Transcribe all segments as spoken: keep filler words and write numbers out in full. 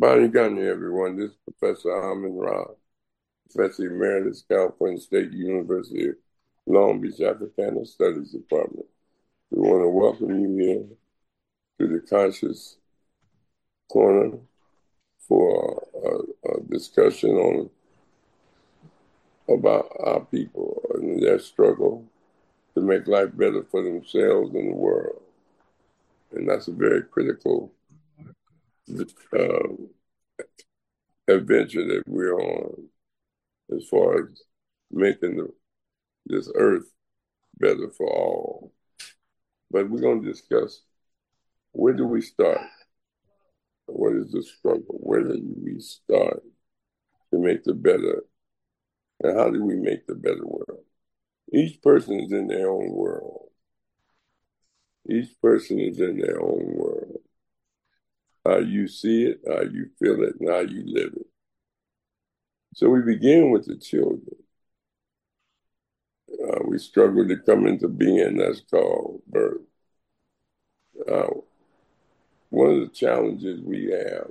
Bonnie Gunny, everyone. This is Professor Amin Ra, Professor Emeritus, California State University, Long Beach Africana Studies Department. We want to welcome you here to the Conscious Corner for a, a discussion on about our people and their struggle to make life better for themselves and the world. And that's a very critical um, adventure that we're on as far as making the, this earth better for all. But we're going to discuss, where do we start? What is the struggle? Where do we start to make the better? And how do we make the better world? Each person is in their own world. Each person is in their own world. How you see it, how you feel it, and how you live it. So we begin with the children. Uh, we struggle to come into being. That's called birth. Uh, one of the challenges we have,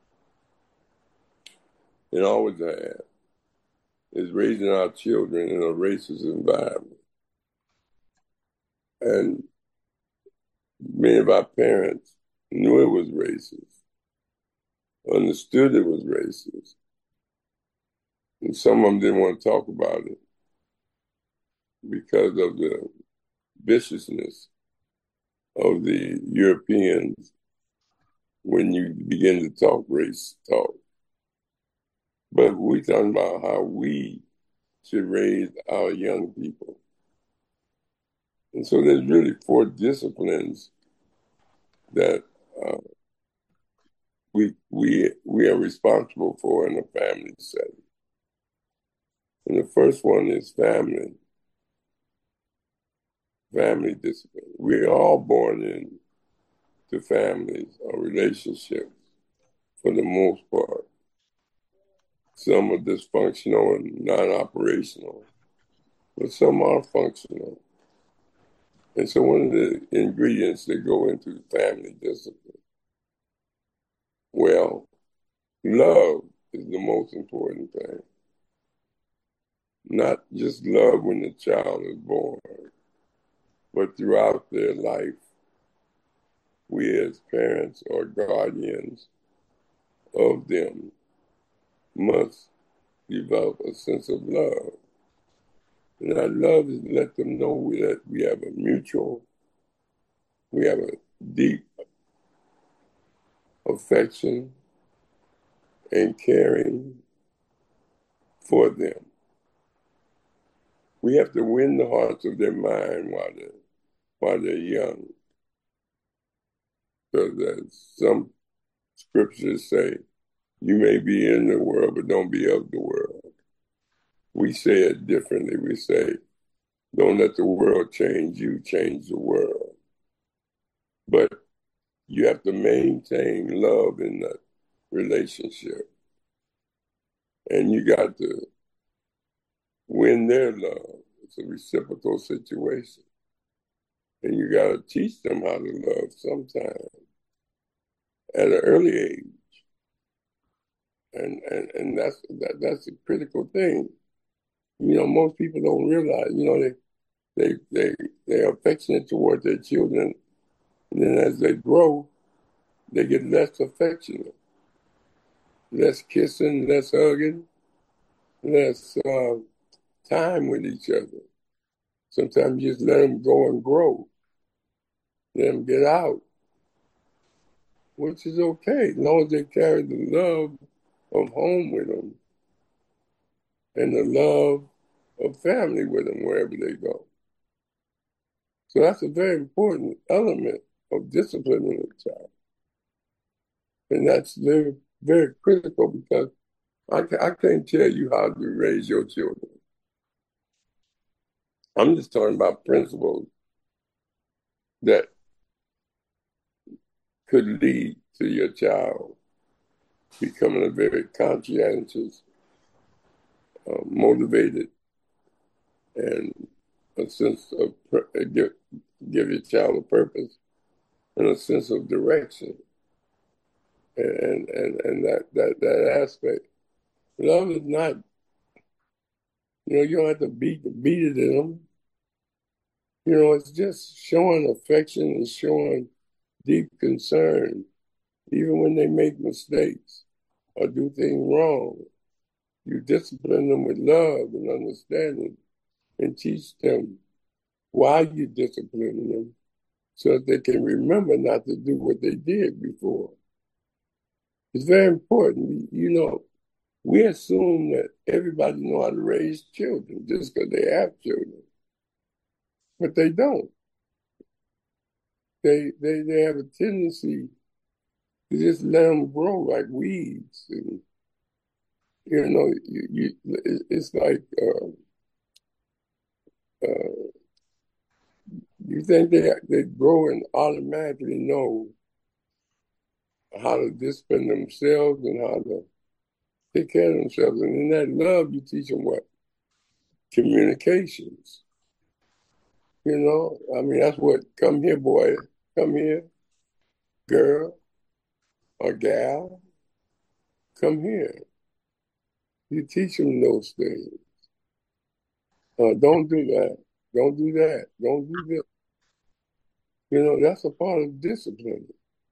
and always have, is raising our children in a racist environment. And many of our parents knew it was racist, understood it was racist, and some of them didn't want to talk about it because of the viciousness of the Europeans when you begin to talk race talk. But we're talking about how we should raise our young people. And so there's really four disciplines that uh, we we we are responsible for in a family setting. And the first one is family, family discipline. We're all born into families or relationships for the most part. Some are dysfunctional and non-operational, but some are functional. And so one of the ingredients that go into family discipline, well, love is the most important thing. Not just love when the child is born, but throughout their life, we as parents or guardians of them must develop a sense of love. And that love is to let them know that we have a mutual, we have a deep affection and caring for them. We have to win the hearts of their mind while they're, while they're young. Because as some scriptures say, you may be in the world, but don't be of the world. We say it differently. We say, don't let the world change you, change the world. But you have to maintain love in that relationship. And you got to win their love. It's a reciprocal situation. And you got to teach them how to love sometimes at an early age. And and, and that's that, that's a critical thing. You know, most people don't realize, you know, they they they they're affectionate toward their children, and then as they grow, they get less affectionate, less kissing, less hugging, less uh, time with each other. Sometimes you just let them go and grow, let them get out, which is okay, as long as they carry the love of home with them and the love of family with them wherever they go. So that's a very important element of disciplining a child. And that's very, very critical because I, I can't tell you how to raise your children. I'm just talking about principles that could lead to your child becoming a very conscientious, uh, motivated, and a sense of give, give your child a purpose and a sense of direction. and and and that that that aspect. Love is not, you know, you don't have to beat beat it in them. You know, it's just showing affection and showing deep concern, even when they make mistakes or do things wrong. You discipline them with love and understanding and teach them why you disciplining them so that they can remember not to do what they did before. It's very important. You know, we assume that everybody know how to raise children just because they have children, but they don't. They they they have a tendency to just let them grow like weeds, and you know, you, you it's like uh, uh, you think they they grow and automatically know how to discipline themselves and how to take care of themselves, and in that love, you teach them what communications. You know, I mean, that's what come here, boy, come here, girl or gal, come here. You teach them those things. Uh, don't do that. Don't do that. Don't do this. You know, that's a part of discipline.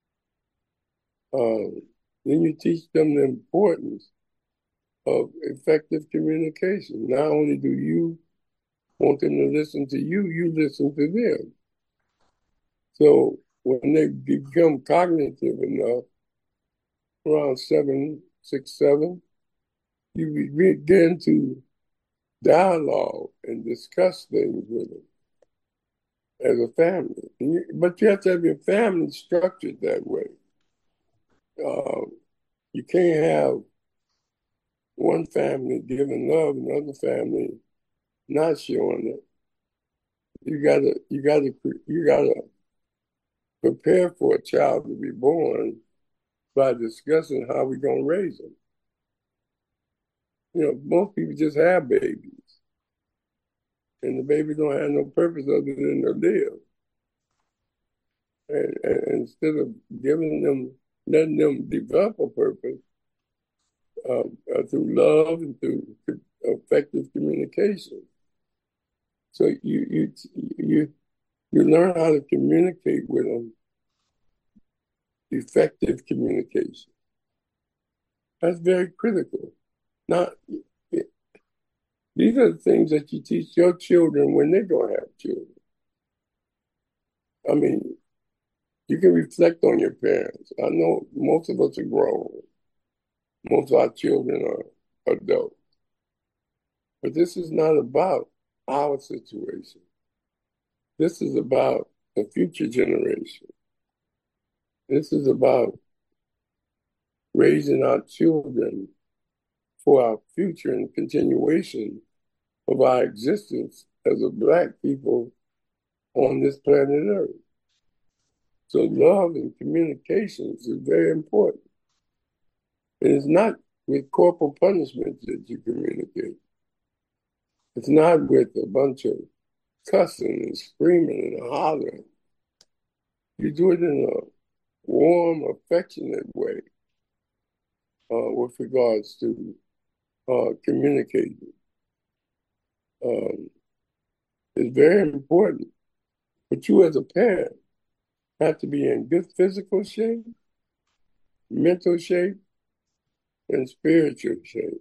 Um, then you teach them the importance of effective communication. Not only do you want them to listen to you, you listen to them. So when they become cognitive enough, around seven, six, seven, you begin to dialogue and discuss things with them as a family. You, but you have to have your family structured that way. Uh, you can't have one family giving love and another family not showing it. You gotta, you gotta, you gotta prepare for a child to be born by discussing how we're gonna raise them. You know, most people just have babies, and the baby don't have no purpose other than to live. And, and instead of giving them, letting them develop a purpose uh, uh, through love and through effective communication. So you you you you learn how to communicate with them, effective communication. That's very critical. Now, it, these are the things that you teach your children when they're going to have children. I mean, you can reflect on your parents. I know most of us are grown. Most of our children are adults. But this is not about our situation. This is about the future generation. This is about raising our children for our future and continuation of our existence as a Black people on this planet Earth. So love and communications is very important. It is not with corporal punishment that you communicate. It's not with a bunch of cussing and screaming and hollering. You do it in a warm, affectionate way uh, with regards to uh, communicating. Um, it's very important. But you as a parent have to be in good physical shape, mental shape, and spiritual shape.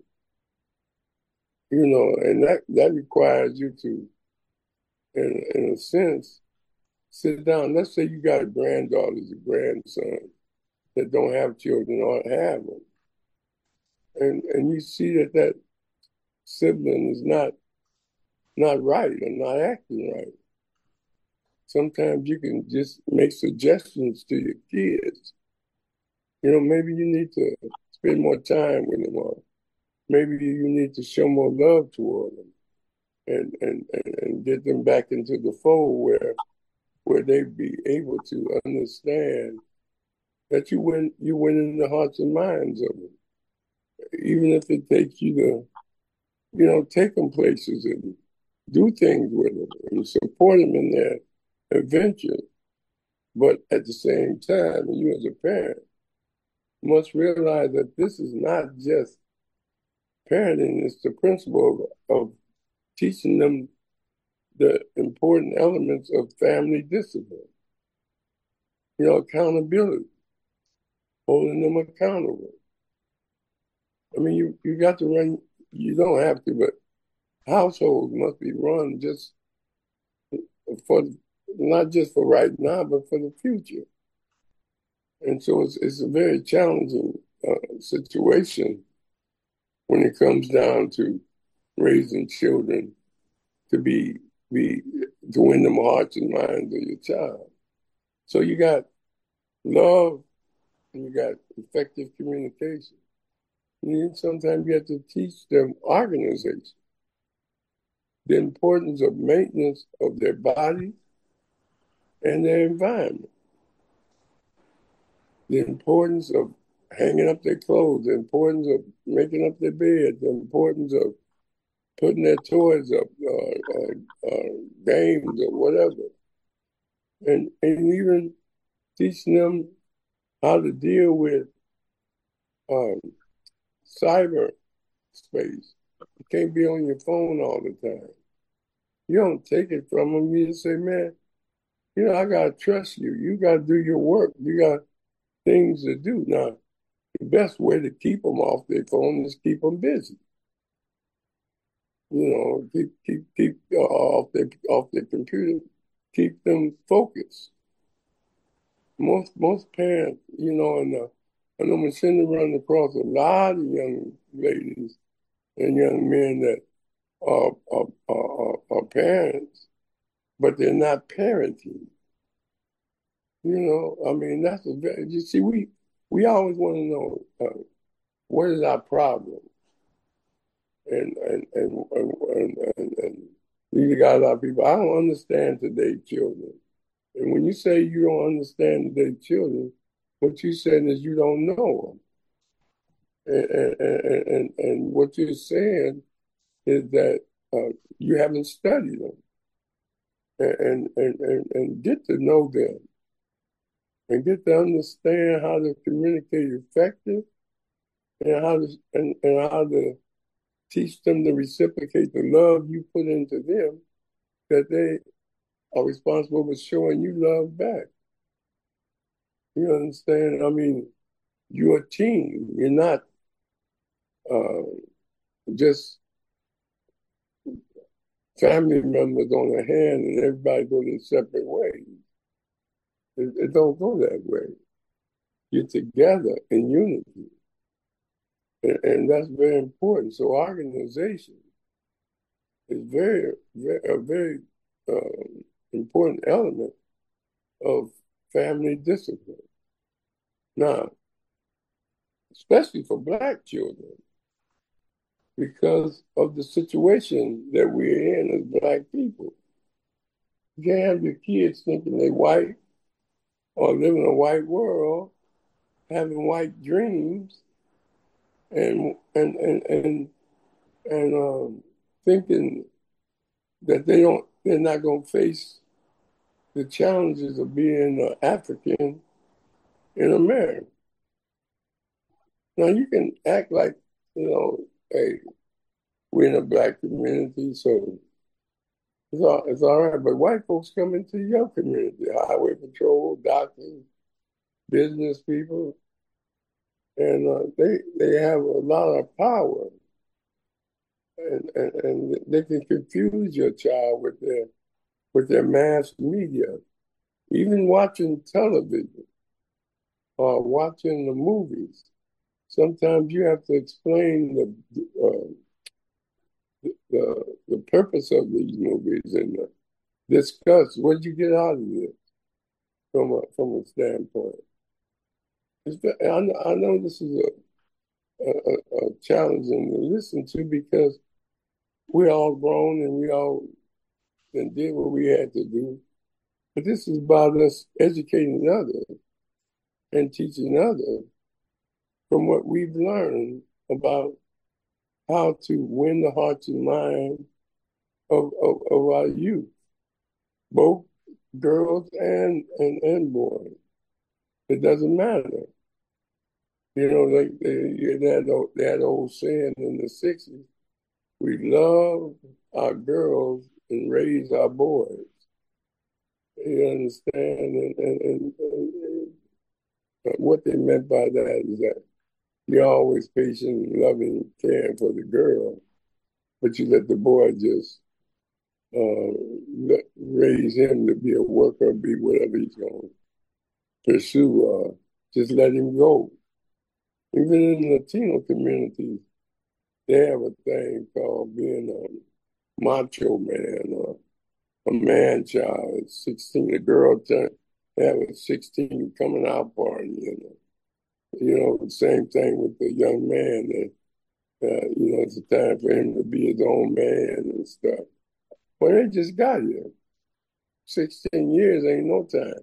You know, and that, that requires you to, in, in a sense, sit down. Let's say you got granddaughters, a grandson that don't have children or have them. And and you see that that sibling is not not right and not acting right. Sometimes you can just make suggestions to your kids. You know, maybe you need to spend more time with them, or maybe you need to show more love toward them, and and and, and get them back into the fold where where they be able to understand that you win you win in the hearts and minds of them, even if it takes you to, you know, take them places and do things with them and support them in their adventure. But at the same time, you as a parent must realize that this is not just parenting, it's the principle of, of teaching them the important elements of family discipline, you know, accountability, holding them accountable. I mean, you, you got to run, you don't have to, but households must be run just for, not just for right now, but for the future. And so it's, it's a very challenging uh, situation when it comes down to raising children to be, be, to win the hearts and minds of your child. So you got love and you got effective communication. And sometimes you have to teach them organization, the importance of maintenance of their bodies and their environment, the importance of hanging up their clothes, the importance of making up their bed, the importance of putting their toys up, uh, uh, uh, games or whatever, and and even teaching them how to deal with um, cyber space. You can't be on your phone all the time. You don't take it from them. You just say, man, you know, I got to trust you. You got to do your work. You got things to do. Now, the best way to keep them off their phone is keep them busy. You know, keep keep keep uh, off their off their computer. Keep them focused. Most most parents, you know, and uh, I know Michelle run across a lot of young ladies and young men that are are, are, are parents, but they're not parenting. You know, I mean, that's a very, you see, we we always want to know uh, what is our problem, and and and and, and, and, and you got a lot of people. I don't understand today's children, and when you say you don't understand today's children, what you're saying is you don't know them, and and and, and what you're saying is that uh, you haven't studied them, and and and and get to know them and get to understand how to communicate effective and how to and, and how to teach them to reciprocate the love you put into them, that they are responsible for showing you love back. You understand? I mean, you're a team. You're not uh, just family members on a hand and everybody go their separate ways. It, it don't go that way. You're together in unity. And, and that's very important. So organization is very, very a very um, important element of family discipline. Now, especially for Black children, because of the situation that we're in as Black people. You can't have your kids thinking they white or live in a white world, having white dreams, and and and and and um, thinking that they don't, they're not going to face the challenges of being uh, African in America. Now you can act like, you know, hey, we're in a Black community, so it's all, it's all right. But white folks come into your community, highway patrol, doctors, business people, and uh, they they have a lot of power, and, and and they can confuse your child with their with their mass media, even watching television or watching the movies. Sometimes you have to explain the uh, the the purpose of these movies and uh, discuss what you get out of this from a from a standpoint. It's, I know, I know this is a, a, a challenging to listen to because we're all grown and we all and did what we had to do. But this is about us educating others and teaching others from what we've learned about how to win the hearts and minds of, of, of our youth, both girls and, and, and boys. It doesn't matter. You know, they, they, they, had, the- they had the old saying in the sixties, we love our girls and raise our boys. You understand? And, and, and, and what they meant by that is that you're always patient, loving, caring for the girl, but you let the boy just uh, let, raise him to be a worker, be whatever he's going to pursue. Uh, just let him go. Even in Latino communities, they have a thing called being a macho man or a man child. At sixteen, a girl turn, they have a sixteen coming out party. You know, you know, the same thing with the young man. That uh, you know, it's a time for him to be his own man and stuff. Well, they just got here. sixteen years ain't no time.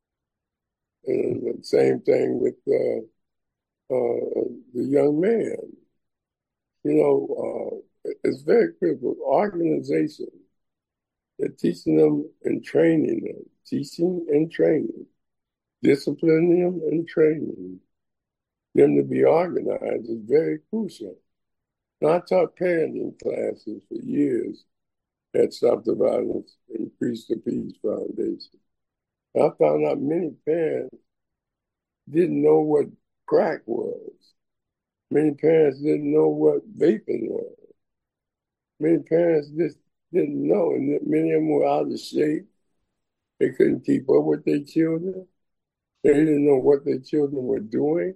And the same thing with uh, uh, the young man. You know, uh, it's very critical. Organization, they're teaching them and training them, teaching and training, disciplining them and training them to be organized is very crucial. Now, I taught parenting classes for years at Stop the Violence and Preach the Peace Foundation. I found out many parents didn't know what crack was. Many parents didn't know what vaping was. Many parents just didn't know, and many of them were out of shape. They couldn't keep up with their children. They didn't know what their children were doing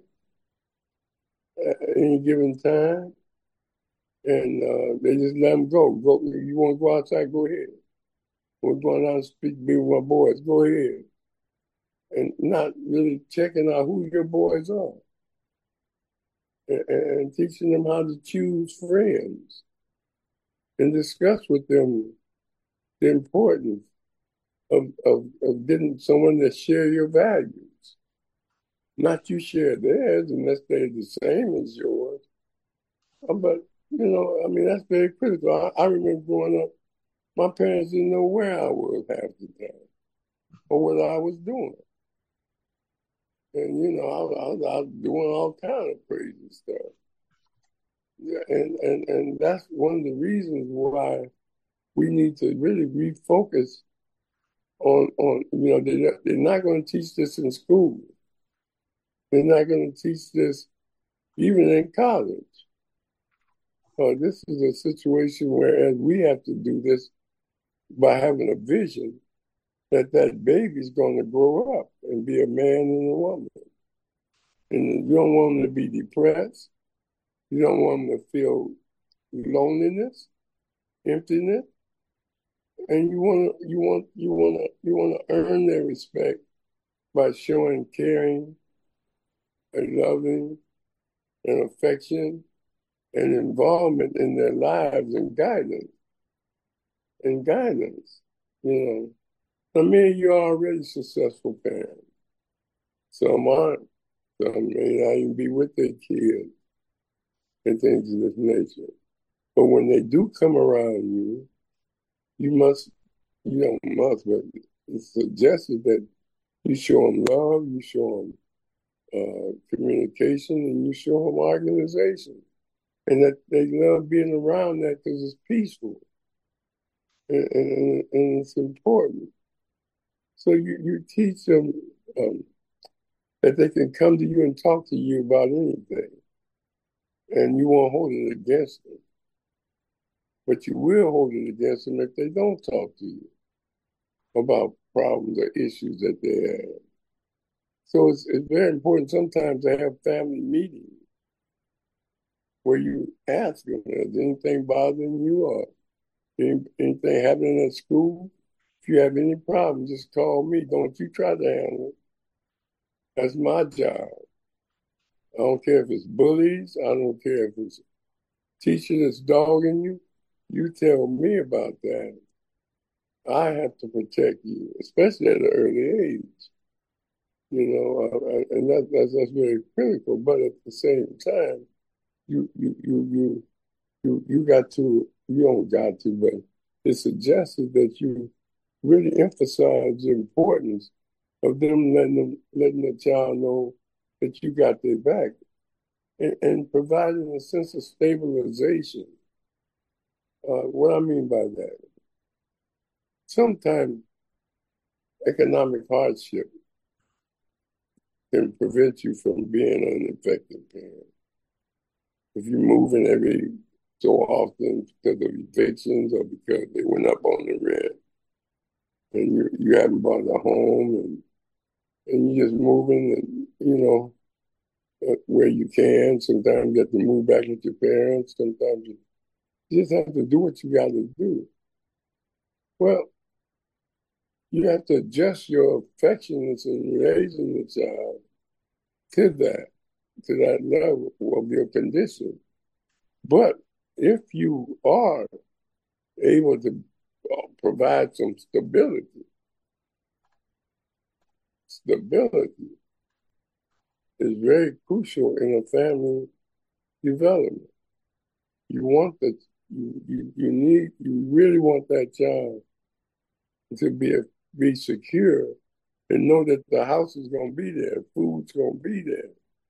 at any given time, and uh, they just let them go. Go, you want to go outside? Go ahead. We're going out and speak, be with my boys. Go ahead, and not really checking out who your boys are, and, and teaching them how to choose friends and discuss with them the importance of, of, of getting someone that share your values. Not you share theirs unless they're the same as yours. Uh, But, you know, I mean, that's very critical. I, I remember growing up, my parents didn't know where I was half the time or what I was doing. And, you know, I, was- I, was, I was doing all kind of crazy stuff. Yeah, and, and, and that's one of the reasons why we need to really refocus on, on you know, they're, they're not going to teach this in school. They're not going to teach this even in college. Uh, this is a situation whereas we have to do this by having a vision that that baby's going to grow up and be a man and a woman. And you don't want them to be depressed. You don't want them to feel loneliness, emptiness, and you want to you want you want to you want to earn their respect by showing caring and loving and affection and involvement in their lives and guidance and guidance. You know, I mean, you're already successful parents. Some aren't. Some may not even be with their kids and things of this nature. But when they do come around you, you must, you don't must, but it's suggested that you show them love, you show them uh, communication, and you show them organization. And that they love being around that because it's peaceful and, and, and it's important. So you, you teach them um, that they can come to you and talk to you about anything, and you won't hold it against them. But you will hold it against them if they don't talk to you about problems or issues that they have. So it's, it's very important sometimes to have family meetings where you ask them, is anything bothering you or any, anything happening at school? If you have any problems, just call me. Don't you try to handle it. That's my job. I don't care if it's bullies. I don't care if it's teacher that's dogging you. You tell me about that. I have to protect you, especially at an early age. You know, uh, and that, that's that's very critical. But at the same time, you you you you you you got to you don't got to, but it's suggested that you really emphasize the importance of them letting them letting the child know that you got their back. and, and providing a sense of stabilization. Uh, what I mean by that, sometimes economic hardship can prevent you from being an effective parent. If you're moving every so often because of evictions or because they went up on the rent, and you you haven't bought a home, and and you're just moving, and you know uh, where you can. Sometimes you have to move back with your parents. Sometimes you just have to do what you got to do. Well, you have to adjust your affections in raising the child to that, to that level of your condition. But if you are able to uh, provide some stability, stability is very crucial in a family development. You want that, you, you, you need, you really want that child to be, a, be secure and know that the house is going to be there, food's going to be there,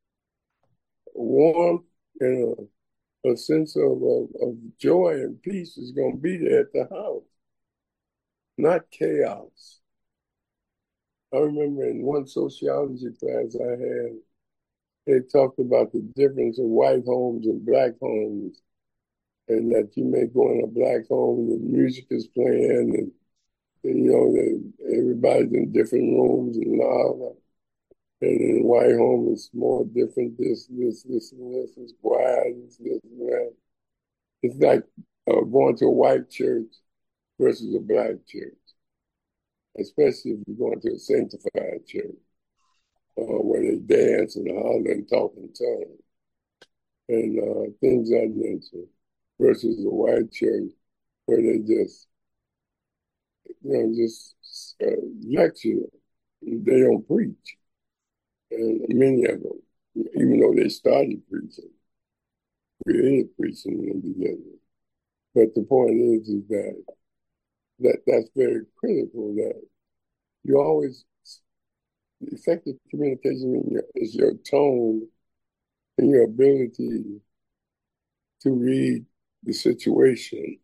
warmth and a, a sense of, of, of joy and peace is going to be there at the house, not chaos. I remember in one sociology class I had, they talked about the difference of white homes and black homes, and that you may go in a black home and the music is playing, and, and you know, that everybody's in different rooms and loud. And in a white home, it's more different. This, this, this, and this is quiet. This, this, and that. It's like uh, going to a white church versus a black church, especially if you're going to a sanctified church uh, where they dance and holler and talk in tongues and uh, things of that nature, versus a white church where they just, you know, just uh, lecture. They don't preach, and many of them, even though they started preaching, created preaching in the beginning. But the point is, is that, that that's very critical. That you always effective communication is your tone and your ability to read the situation.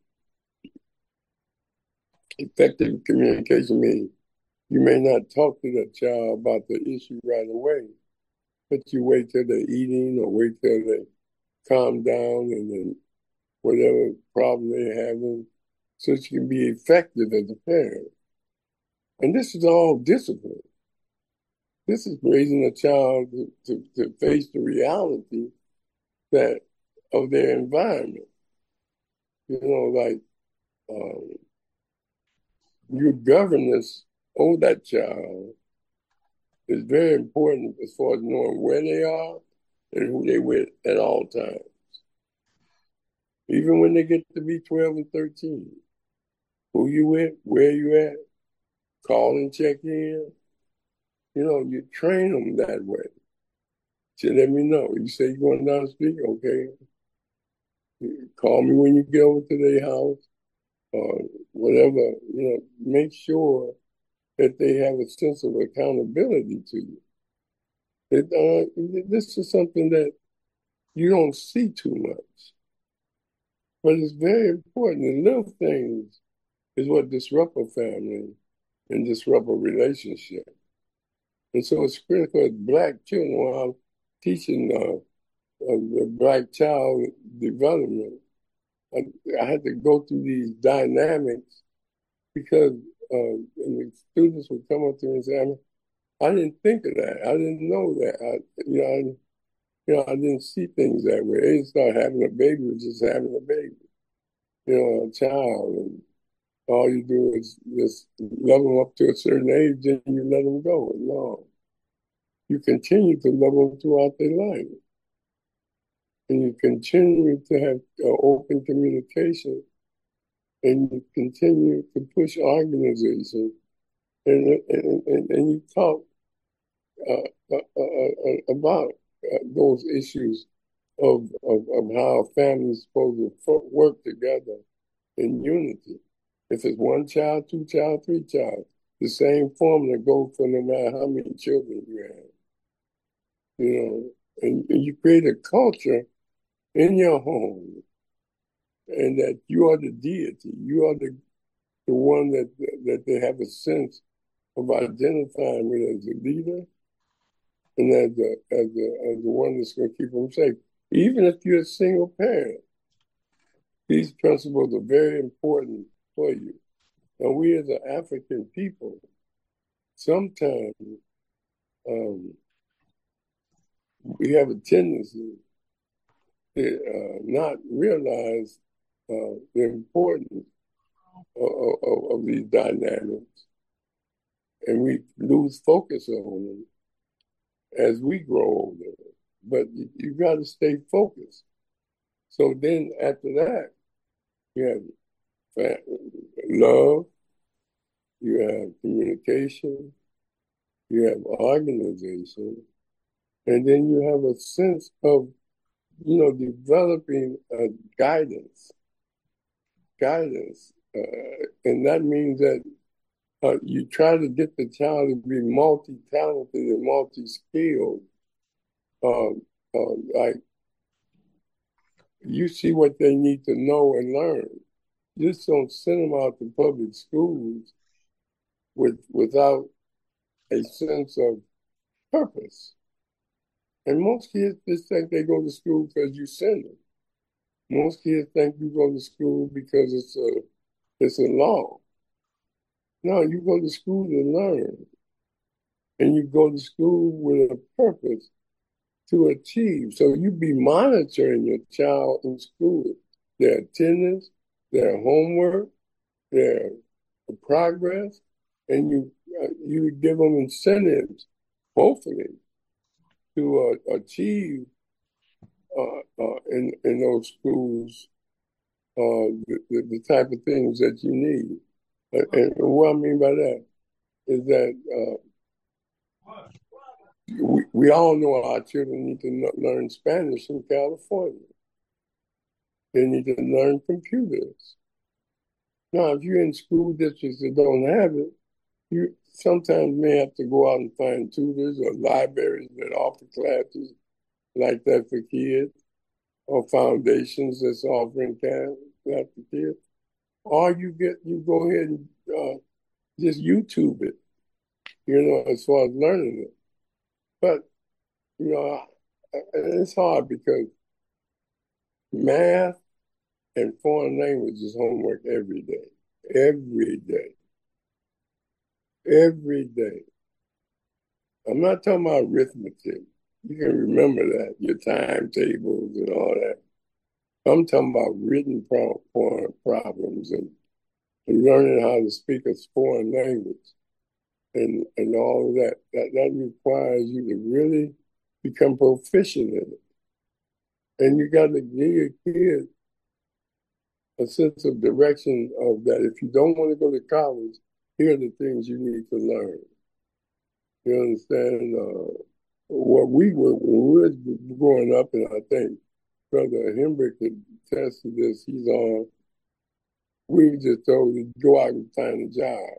Effective communication means you may not talk to the child about the issue right away, but you wait till they're eating or wait till they calm down and then whatever problem they're having, so that you can be effective as a parent. And this is all discipline. This is raising a child to, to, to face the reality that of their environment. You know, like um, your governance on that child is very important as far as knowing where they are and who they with at all times. Even when they get to be twelve and thirteen, who you with, where you at, call and check in. You know, you train them that way. So let me know. You say you're going down the street, okay. Call me when you get over to their house or whatever. You know, make sure that they have a sense of accountability to you. It, uh, this is something that you don't see too much, but it's very important. The little things is what disrupt a family and disrupt a relationship. And so it's critical as black children, while I'm teaching uh, uh, the black child development, I, I had to go through these dynamics because uh, the students would come up to me and say, I, mean, I didn't think of that. I didn't know that. I, you know, I, you know, I didn't see things that way. They didn't start having a baby with just having a baby, you know, a child. And all you do is just love them up to a certain age and you let them go. No, you continue to love them throughout their life. And you continue to have uh, open communication and you continue to push organization and, and, and, and you talk uh, uh, uh, uh, about uh, those issues of, of, of how families supposed to work together in unity. If it's one child, two child, three child, the same formula goes for no matter how many children you have. You and, and you create a culture in your home, and that you are the deity. You are the the one that that they have a sense of identifying with as a leader and as the as the as the one that's going to keep them safe. Even if you're a single parent, these principles are very important for you. And we as an African people, sometimes um, we have a tendency to uh, not realize uh, the importance of, of, of these dynamics, and we lose focus on them as we grow older. But you, you got to stay focused. So then after that, you have love, you have communication, you have organization, and then you have a sense of, you know, developing a guidance, guidance. Uh, and that means that uh, you try to get the child to be multi-talented and multi-skilled. Uh, uh, like you see what they need to know and learn. You just don't send them out to public schools with without a sense of purpose. And most kids just think they go to school because you send them. Most kids think you go to school because it's a it's a law. No, you go to school to learn, and you go to school with a purpose to achieve. So you be monitoring your child in school, their attendance, their homework, their progress, and you uh, you give them incentives, hopefully, to uh, achieve uh, uh, in in those schools uh, the, the, the type of things that you need. And, and what I mean by that is that uh, we, we all know our children need to learn Spanish in California. They need to learn computers. Now, if you're in school districts that don't have it, you sometimes may have to go out and find tutors or libraries that offer classes like that for kids, or foundations that's offering classes for kids. Or you get you go ahead and uh, just YouTube it, you know, as far as learning it. But you know, it's hard because math and foreign language is homework every day, every day, every day. I'm not talking about arithmetic. You can remember that, your timetables and all that. I'm talking about written pro- problems and, and learning how to speak a foreign language and, and all of that. that. That requires you to really become proficient in it. And you got to give your kids a sense of direction of that. If you don't want to go to college, here are the things you need to learn. You understand? Uh, what we were, when we were growing up, and I think Brother Hembrick could attest to this, he's on, we were just told to go out and find a job.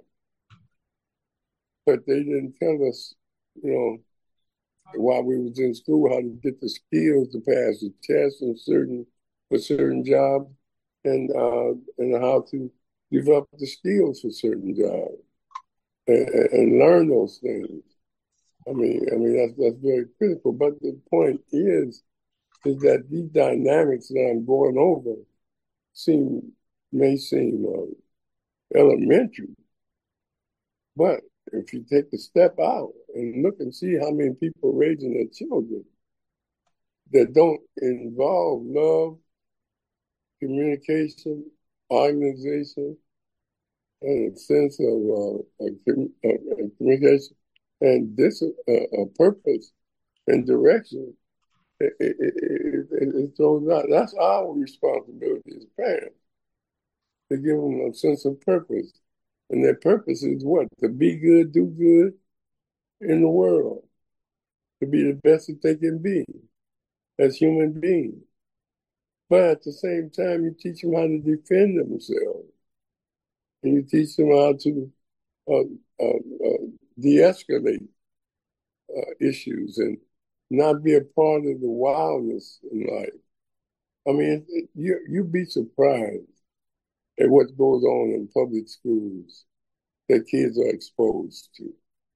But they didn't tell us, you know, while we was in school, how to get the skills to pass the test in certain, for certain jobs, and uh, and how to develop the skills for certain jobs and, and learn those things. I mean, I mean that's that's very critical. But the point is, is that these dynamics that I'm going over seem may seem uh, elementary, but if you take a step out and look and see how many people raising their children that don't involve love, communication, organization, and a sense of, uh, of, of communication and this uh, a purpose and direction, it, it, it, it, it throws out. That's our responsibility as parents, to give them a sense of purpose. And their purpose is what? To be good, do good in the world, to be the best that they can be as human beings. But at the same time, you teach them how to defend themselves. And you teach them how to uh, uh, uh, de-escalate uh, issues and not be a part of the wildness in life. I mean, it, you you'd be surprised at what goes on in public schools that kids are exposed to.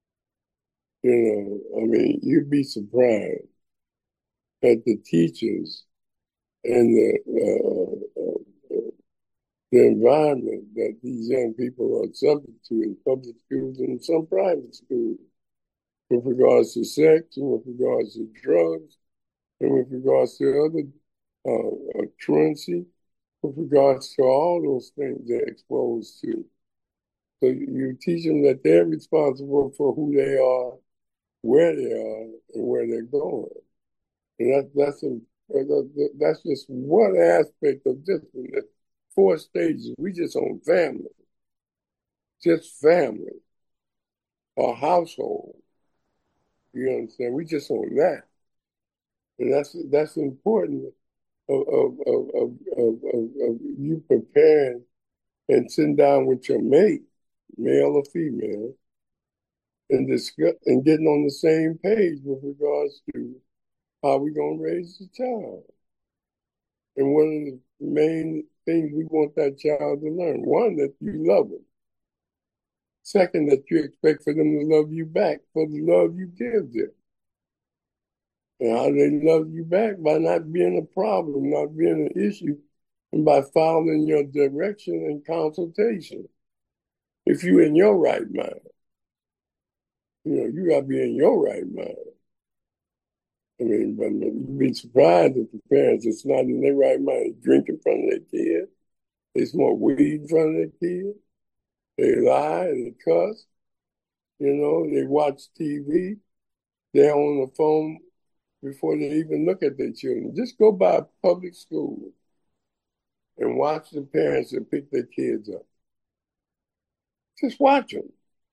You know, I mean, you'd be surprised at the teachers and the uh, uh, the environment that these young people are subject to in public schools and some private schools, with regards to sex and with regards to drugs and with regards to other uh, uh, truancy, with regards to all those things they're exposed to. So you teach them that they're responsible for who they are, where they are, and where they're going. And that, that's a, that's just one aspect of this. Four stages. We just on family, just family, or household. You understand? We just on that, and that's that's important. Of of of of, of, of, of you preparing and sitting down with your mate, male or female, and discuss and getting on the same page with regards to how we gonna raise the child. And one of the main things we want that child to learn, one, that you love them. Second, that you expect for them to love you back for the love you give them. And how they love you back by not being a problem, not being an issue, and by following your direction and consultation. If you're in your right mind, you know, you got to be in your right mind. I mean, but you'd be surprised if the parents that's not in their right mind drink in front of their kid, they smoke weed in front of their kid, they lie, they cuss, you know, they watch T V, they're on the phone before they even look at their children. Just go by a public school and watch the parents that pick their kids up. Just watch them.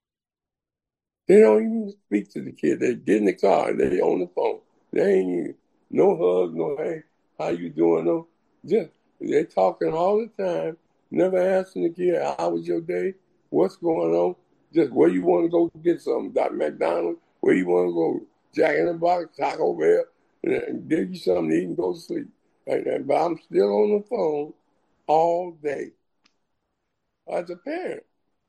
They don't even speak to the kid. They get in the car, they on the phone. They ain't even, no hug, no hey, how you doing? No, just they talking all the time, never asking the kid, how was your day? What's going on? Just where you want to go get something, Dr. McDonald's, where you want to go, Jack in the Box, Taco Bell, and, and give you something to eat and go to sleep. And, and, but I'm still on the phone all day as a parent.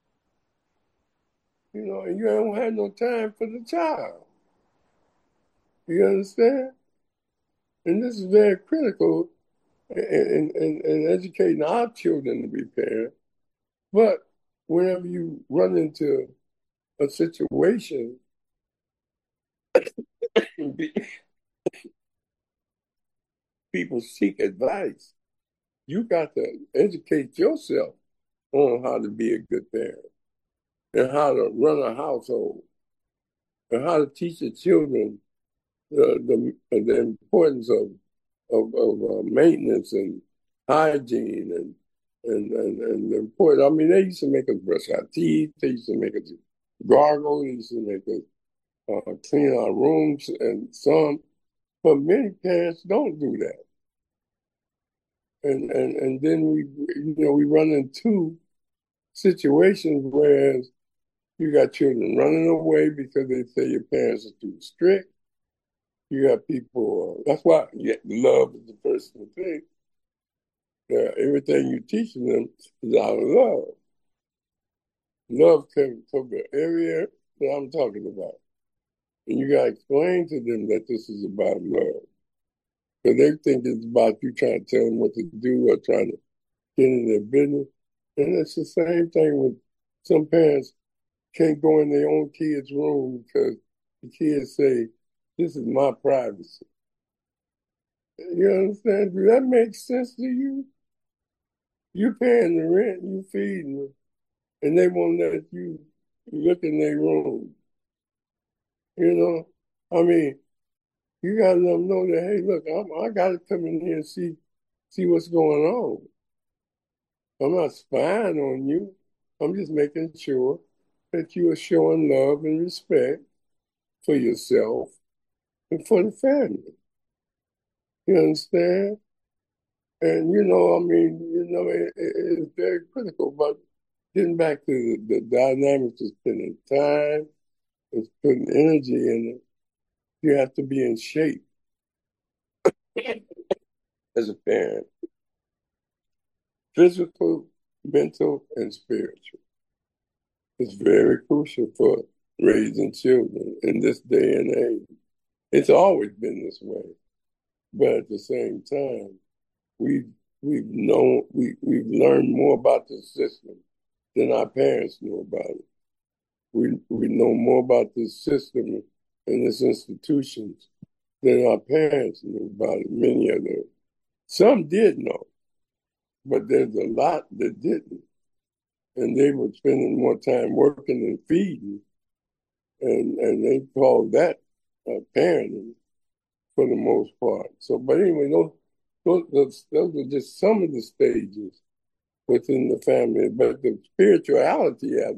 You know, and you don't have no time for the child. You understand? And this is very critical in, in, in educating our children to be parents. But whenever you run into a situation, people seek advice. You got to educate yourself on how to be a good parent and how to run a household and how to teach the children the the, the importance of of, of uh, maintenance and hygiene and and, and and the important. I mean, they used to make us brush our teeth. They used to make us gargle. They used to make us uh, clean our rooms and some, but many parents don't do that. And and and then we you know we run into situations where you got children running away because they say your parents are too strict. You got people. Uh, that's why yeah, love is the first thing. Uh, everything you're teaching them is out of love. Love can cover every area that I'm talking about. And you got to explain to them that this is about love. Because they think it's about you trying to tell them what to do or trying to get in their business. And it's the same thing with some parents can't go in their own kid's room because the kids say, this is my privacy. You understand? Do that make sense to you? You're paying the rent, you feeding them, and they won't let you look in their room. You know? I mean, you gotta let them know that, hey, look, I'm, I gotta come in here and see see what's going on. I'm not spying on you. I'm just making sure that you are showing love and respect for yourself and for the family. You understand? And, you know, I mean, you know, it, it, it's very critical. But getting back to the, the dynamics of spending time and putting energy in it, You have to be in shape as a parent, physical, mental, and spiritual. It's very crucial for raising children in this day and age. It's always been this way, but at the same time, we've we've known we we've learned more about the system than our parents knew about it. We we know more about this system and its institutions than our parents knew about it. Many of them, some did know, but there's a lot that didn't, and they were spending more time working than feeding, and and they called that uh, parenting for the most part. So, but anyway, those those those, those are just some of the stages within the family, but the spirituality of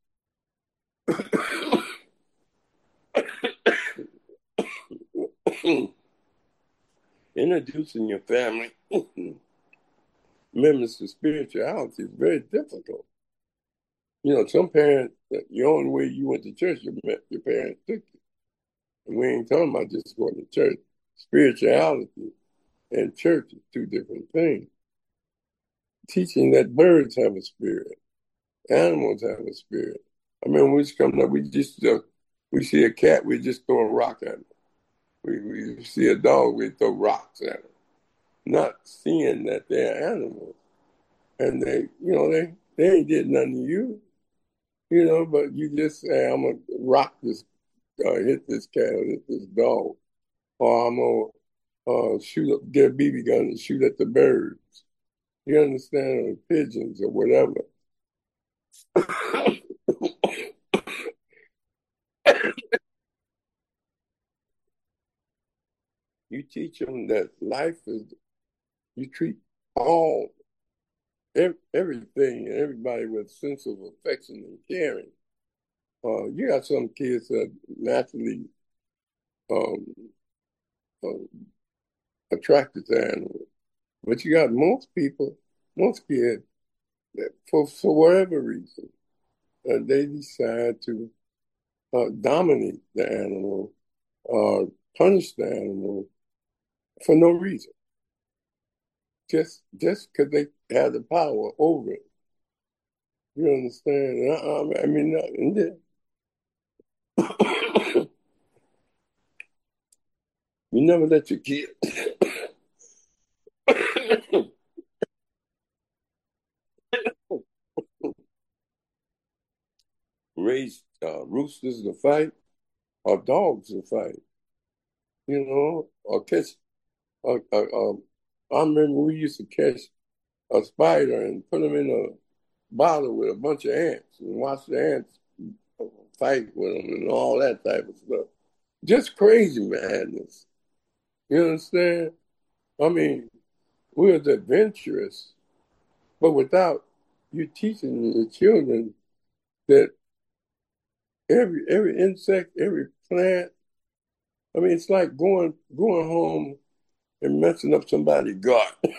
it, introducing your family members to spirituality is very difficult. You know, some parents, the only way you went to church, your, your parents took you. And we ain't talking about just going to church. Spirituality and church is two different things. Teaching that birds have a spirit, animals have a spirit. I mean, when we just come up, we just uh, we see a cat, we just throw a rock at it. We, we see a dog, we throw rocks at it. Not seeing that they're animals. And they, you know, they, they ain't did nothing to you, you know, but you just say, I'm going to rock this, uh, hit this cat or hit this dog. Or I'm going to uh, shoot up, get a B B gun and shoot at the birds. You understand? Or pigeons or whatever. You teach them that life is, you treat all, every, everything and everybody with a sense of affection and caring. Uh, you got some kids that naturally um, uh, attracted to animals, but you got most people, most kids, that for for whatever reason, uh, they decide to uh, dominate the animal or punish the animal for no reason, just just because they have the power over it. You understand? I, I mean, uh, you never let your kid raise uh, roosters to fight or dogs to fight, you know, or catch. Uh, uh, um, I remember we used to catch a spider and put them in a bottle with a bunch of ants and watch the ants fight with them and all that type of stuff. Just crazy madness. You understand? I mean, we was adventurous, but without you teaching the children that every every insect, every plant. I mean, it's like going going home and messing up somebody's garden.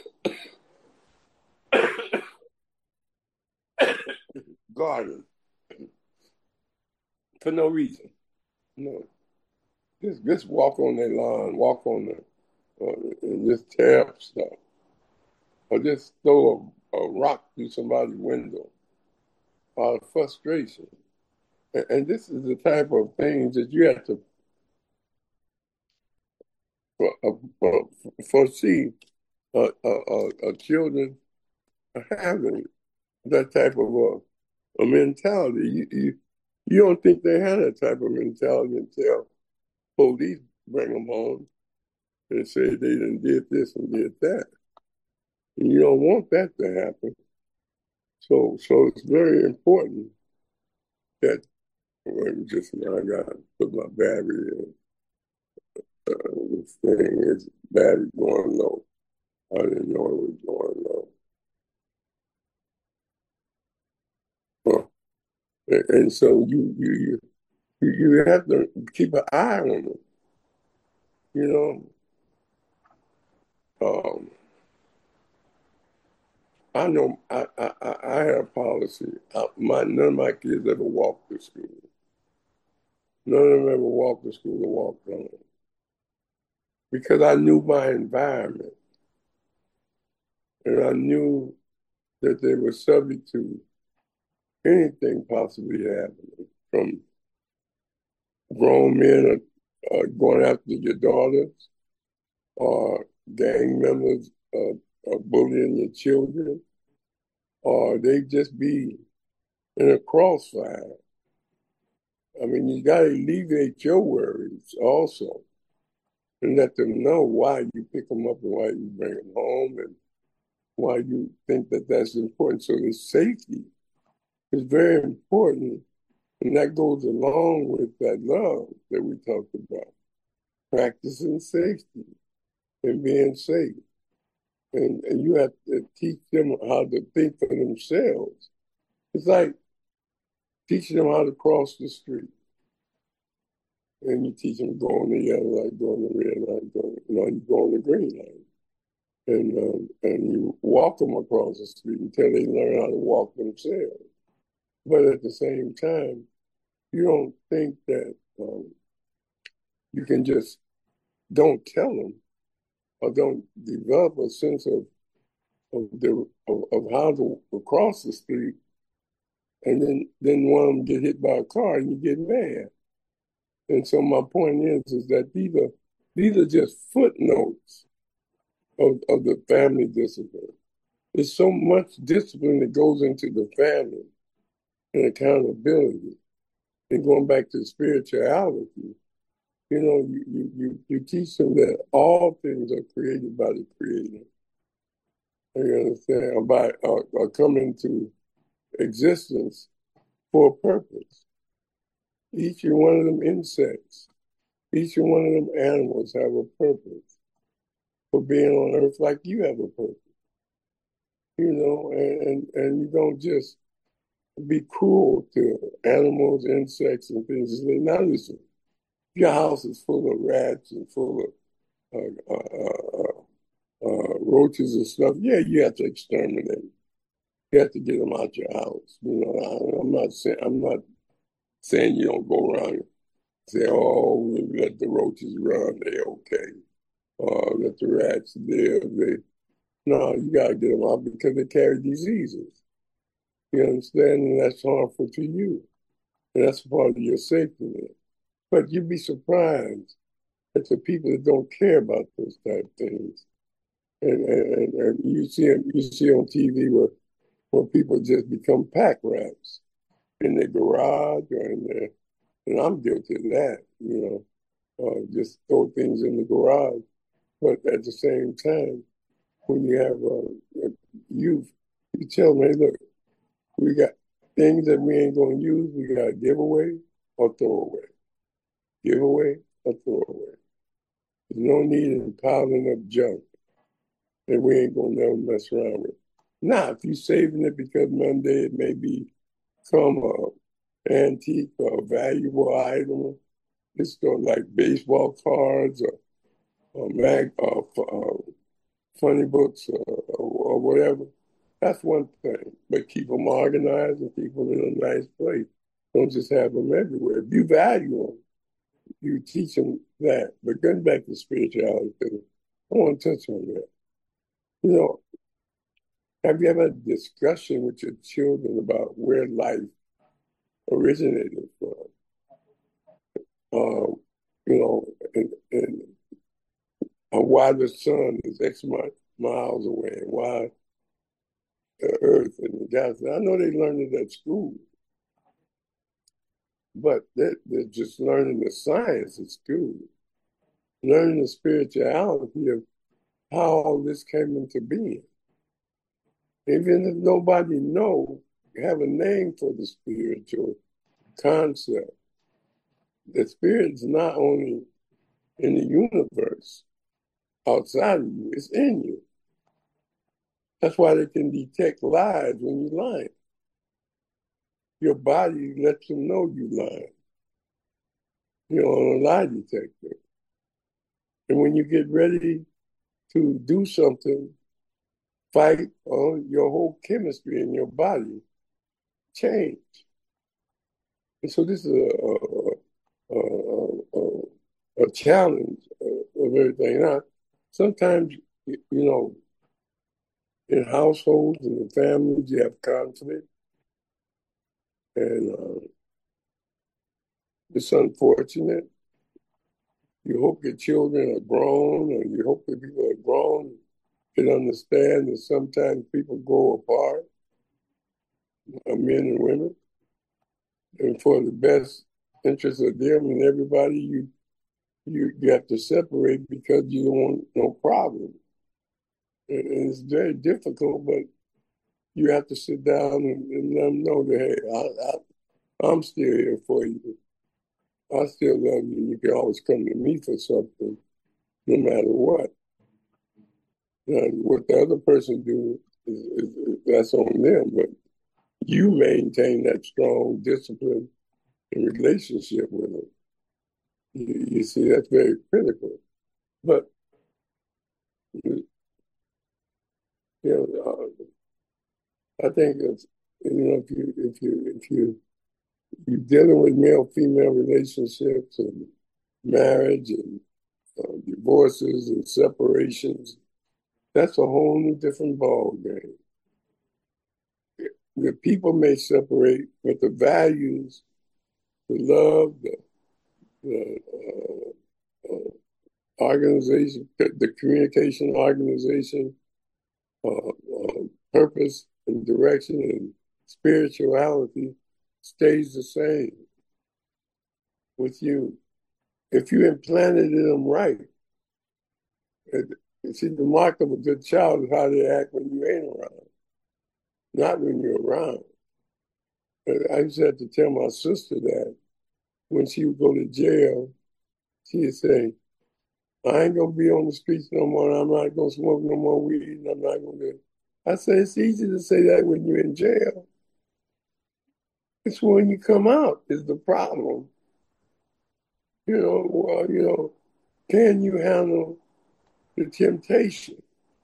garden for no reason. No, just just walk on that lawn, walk on the, uh, and just tear up stuff, or just throw a, a rock through somebody's window out of frustration. And, and this is the type of things that you have to uh, uh, foresee uh, uh, uh, uh, children having that type of uh, a mentality. You, you you don't think they had that type of mentality until police bring them home and say they done did this and did that. And you don't want that to happen. So so it's very important that when just now I got to put my battery in. Uh, this thing is battery going low. I didn't know it was going low. Huh. And, and so you you you you have to keep an eye on them. You know, um, I know I, I, I have a policy. I, my, none of my kids ever walked to school. None of them ever walked to school or walked home because I knew my environment and I knew that they were subject to anything possibly happening from grown men uh, uh, going after your daughters or gang members uh, uh, bullying your children or they just be in a crossfire. I mean, you got to alleviate your worries also and let them know why you pick them up and why you bring them home and why you think that that's important. So the safety is very important. And that goes along with that love that we talked about, practicing safety and being safe. And, and you have to teach them how to think for themselves. It's like teaching them how to cross the street. And you teach them go on the yellow light, go on the red light, go, you know, you go on the green light. And, um, and you walk them across the street until they learn how to walk themselves. But at the same time, you don't think that um, you can just don't tell them or don't develop a sense of of, the, of, of how to cross the street and then, then one of them get hit by a car and you get mad. And so my point is, is that these are, these are just footnotes of, of the family discipline. There's so much discipline that goes into the family and accountability. And going back to spirituality, you know, you, you, you, you teach them that all things are created by the Creator. You understand? Or by or, or come into existence for a purpose. Each and one of them insects, each and one of them animals have a purpose for being on earth like you have a purpose. You know, and, and, and you don't just be cruel to animals, insects, and things. Now listen, your house is full of rats and full of uh, uh, uh, uh, roaches and stuff. Yeah, you have to exterminate. You have to get them out your house. You know, I, I'm not saying I'm not saying you don't go around and say, "Oh, let the roaches run, they're okay." Or let the rats live. They no, you gotta get them out because they carry diseases. You understand, and that's harmful to you, and that's part of your safety net. But you'd be surprised at the people that don't care about those type of things. And, and, and you see you see on T V where where people just become pack rats in their garage or in their, and I'm guilty of that, you know, uh, just throw things in the garage. But at the same time, when you have uh, youth, you tell them, hey, look, we got things that we ain't going to use, we got to give away or throw away. Give away or throw away. There's no need in piling up junk that we ain't going to never mess around with. Now, if you're saving it because one day it may become an antique or a valuable item, it's sort of like baseball cards or, or mag or uh, funny books or, or, or whatever. That's one thing. But keep them organized and keep them in a nice place. Don't just have them everywhere. If you value them, you teach them that. But getting back to spirituality, I want to touch on that. You know, have you ever had a discussion with your children about where life originated from? Um, you know, and, and why the sun is X miles away and why the earth and the galaxy. I know they learned it at school, but they're, they're just learning the science at school, learning the spirituality of how all this came into being. Even if nobody knows, have a name for the spiritual concept. The spirit's not only in the universe, outside of you, it's in you. That's why they can detect lies when you're lying. Your body lets them know you're lying. You're on a lie detector. And when you get ready to do something, fight, or your whole chemistry in your body change. And so this is a, a, a a challenge uh, of everything. Now, sometimes, you know, in households and in families, you have conflict, and uh, it's unfortunate. You hope your children are grown, or you hope that people are grown can understand that sometimes people grow apart, uh, men and women, and for the best interest of them and everybody, you you, you have to separate because you don't want no problem. And, and it's very difficult, but you have to sit down and, and let them know that, hey, I, I, I'm still here for you. I still love you. You can always come to me for something, no matter what. Now, what the other person do is, is, is that's on them, but you maintain that strong discipline and relationship with them. You, you see, that's very critical. But you know, uh, I think it's, you know, if you if you if you you're dealing with male female relationships and marriage and uh, divorces and separations, that's a whole new different ball game. The people may separate, but the values, the love, the, the uh, uh, organization, the communication organization, uh, uh, purpose and direction and spirituality stays the same with you. If you implanted in them right, it, see, the mark of a good child is how they act when you ain't around, not when you're around. I used to have to tell my sister that when she would go to jail, she'd say, I ain't gonna be on the streets no more. I'm not gonna smoke no more weed. And I'm not gonna do. I say it's easy to say that when you're in jail. It's when you come out is the problem. You know, well, you know, can you handle the temptation?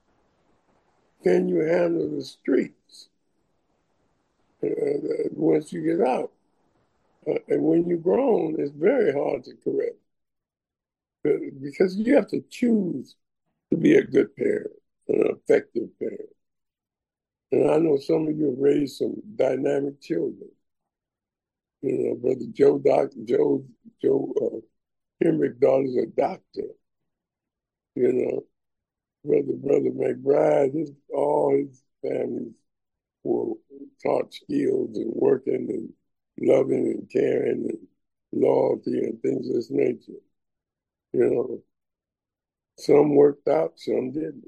Can you handle the streets uh, once you get out? Uh, and when you're grown, it's very hard to correct because you have to choose to be a good parent, an effective parent. And I know some of you have raised some dynamic children. You know, Brother Joe Doc, Joe Joe uh, Henrik daughter's a doctor. You know, Brother Brother McBride, his all his families were taught skills and working and loving and caring and loyalty and things of this nature. You know, some worked out, some didn't.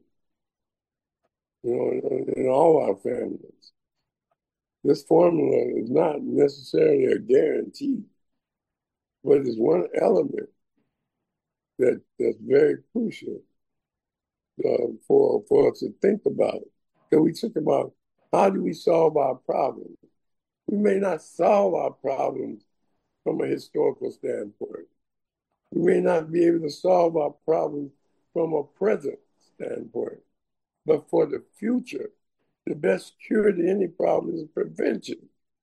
You know, in, in all our families. This formula is not necessarily a guarantee, but it's one element that that's very crucial uh, for for us to think about. Because we think about how do we solve our problems. We may not solve our problems from a historical standpoint. We may not be able to solve our problems from a present standpoint. But for the future, the best cure to any problem is prevention.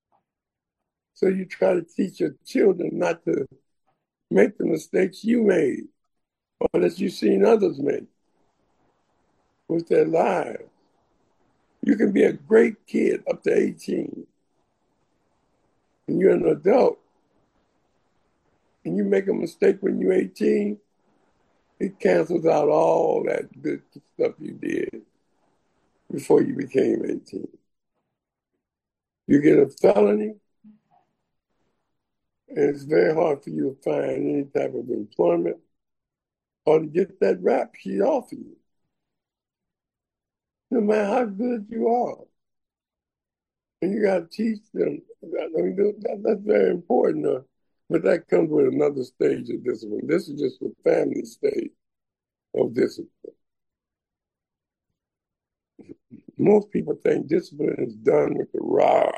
So you try to teach your children not to make the mistakes you made or that you've seen others make with their lives. You can be a great kid up to eighteen, and you're an adult, and you make a mistake when you're eighteen, it cancels out all that good stuff you did before you became eighteen. You get a felony, and it's very hard for you to find any type of employment or to get that rap sheet off of you, no matter how good you are. And you got to teach them. I mean, that, that's very important, uh, but that comes with another stage of discipline. This is just the family stage of discipline. Most people think discipline is done with the rod.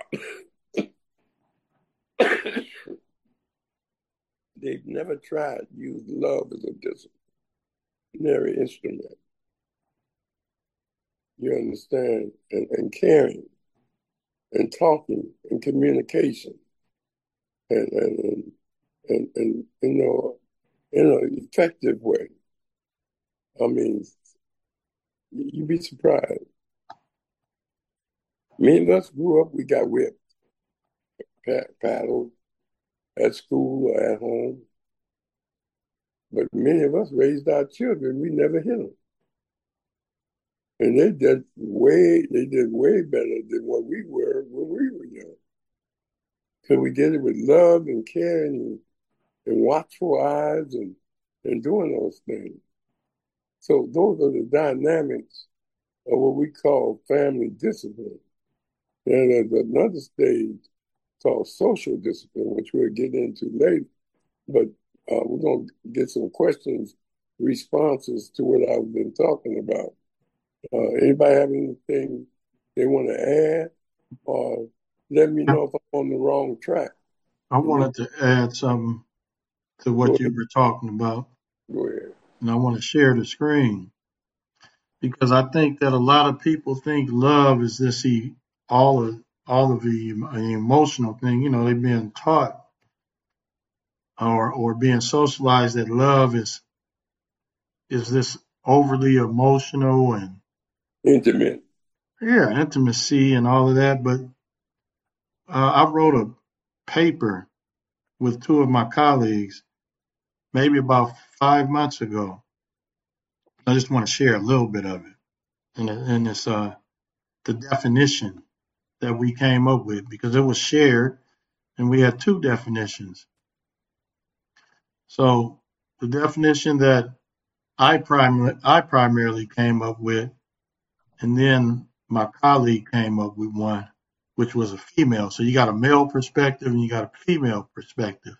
They've never tried to use love as a disciplinary instrument. You understand? And, and caring and talking and communication and and, and and and you know in an effective way. I mean, you'd be surprised. Many of us grew up, we got whipped, paddled at school or at home. But many of us raised our children, we never hit them. And they did way, they did way better than what we were when we were young. Because we did it with love and care and, and watchful eyes and, and doing those things. So those are the dynamics of what we call family discipline. And there's another stage called social discipline, which we'll get into later. But uh, we're going to get some questions, responses to what I've been talking about. Uh, anybody have anything they want to add? Or let me know if I'm on the wrong track. I wanted to add something to what you were talking about. Go ahead. And I want to share the screen because I think that a lot of people think love is this e- all of all of the an emotional thing. You know, they've been taught or or being socialized that love is is this overly emotional and Intimate. yeah, intimacy and all of that. But uh, I wrote a paper with two of my colleagues maybe about five months ago. I just want to share a little bit of it, and, and it's uh, the definition that we came up with because it was shared, and we had two definitions. So the definition that I primarily I primarily came up with, and then my colleague came up with one, which was a female. So you got a male perspective and you got a female perspective.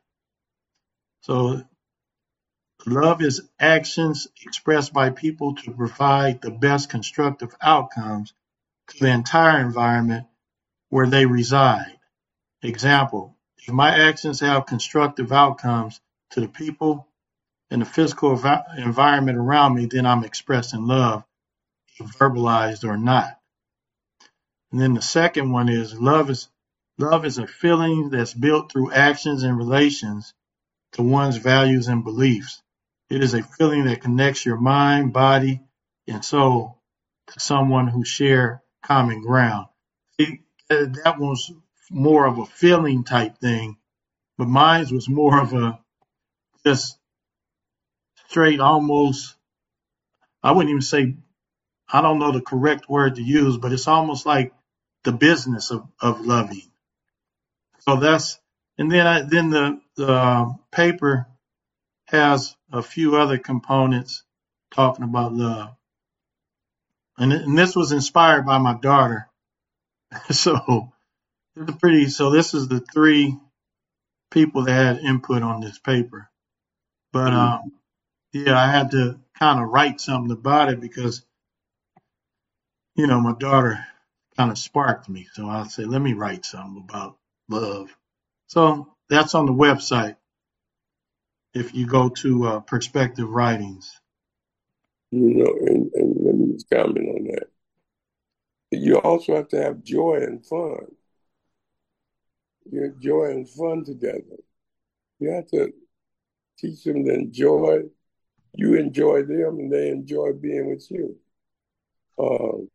So love is actions expressed by people to provide the best constructive outcomes to the entire environment where they reside. Example, if my actions have constructive outcomes to the people and the physical ev- environment around me, then I'm expressing love, verbalized or not. And then the second one is love is love is a feeling that's built through actions and relations to one's values and beliefs. It is a feeling that connects your mind, body, and soul to someone who share common ground. See, that was more of a feeling type thing, but mine was more of a just straight almost, I wouldn't even say, I don't know the correct word to use, but it's almost like the business of, of loving. So that's, and then I, then the, the paper has a few other components talking about love. And, and this was inspired by my daughter. so it's pretty, so this is the three people that had input on this paper. But Mm-hmm. um, yeah, I had to kind of write something about it because, you know, my daughter kind of sparked me. So I said, let me write something about love. So that's on the website if you go to uh, Perspective Writings. You know, and, and let me just comment on that. You also have to have joy and fun. You have joy and fun together. You have to teach them to enjoy. You enjoy them, and they enjoy being with you. Uh,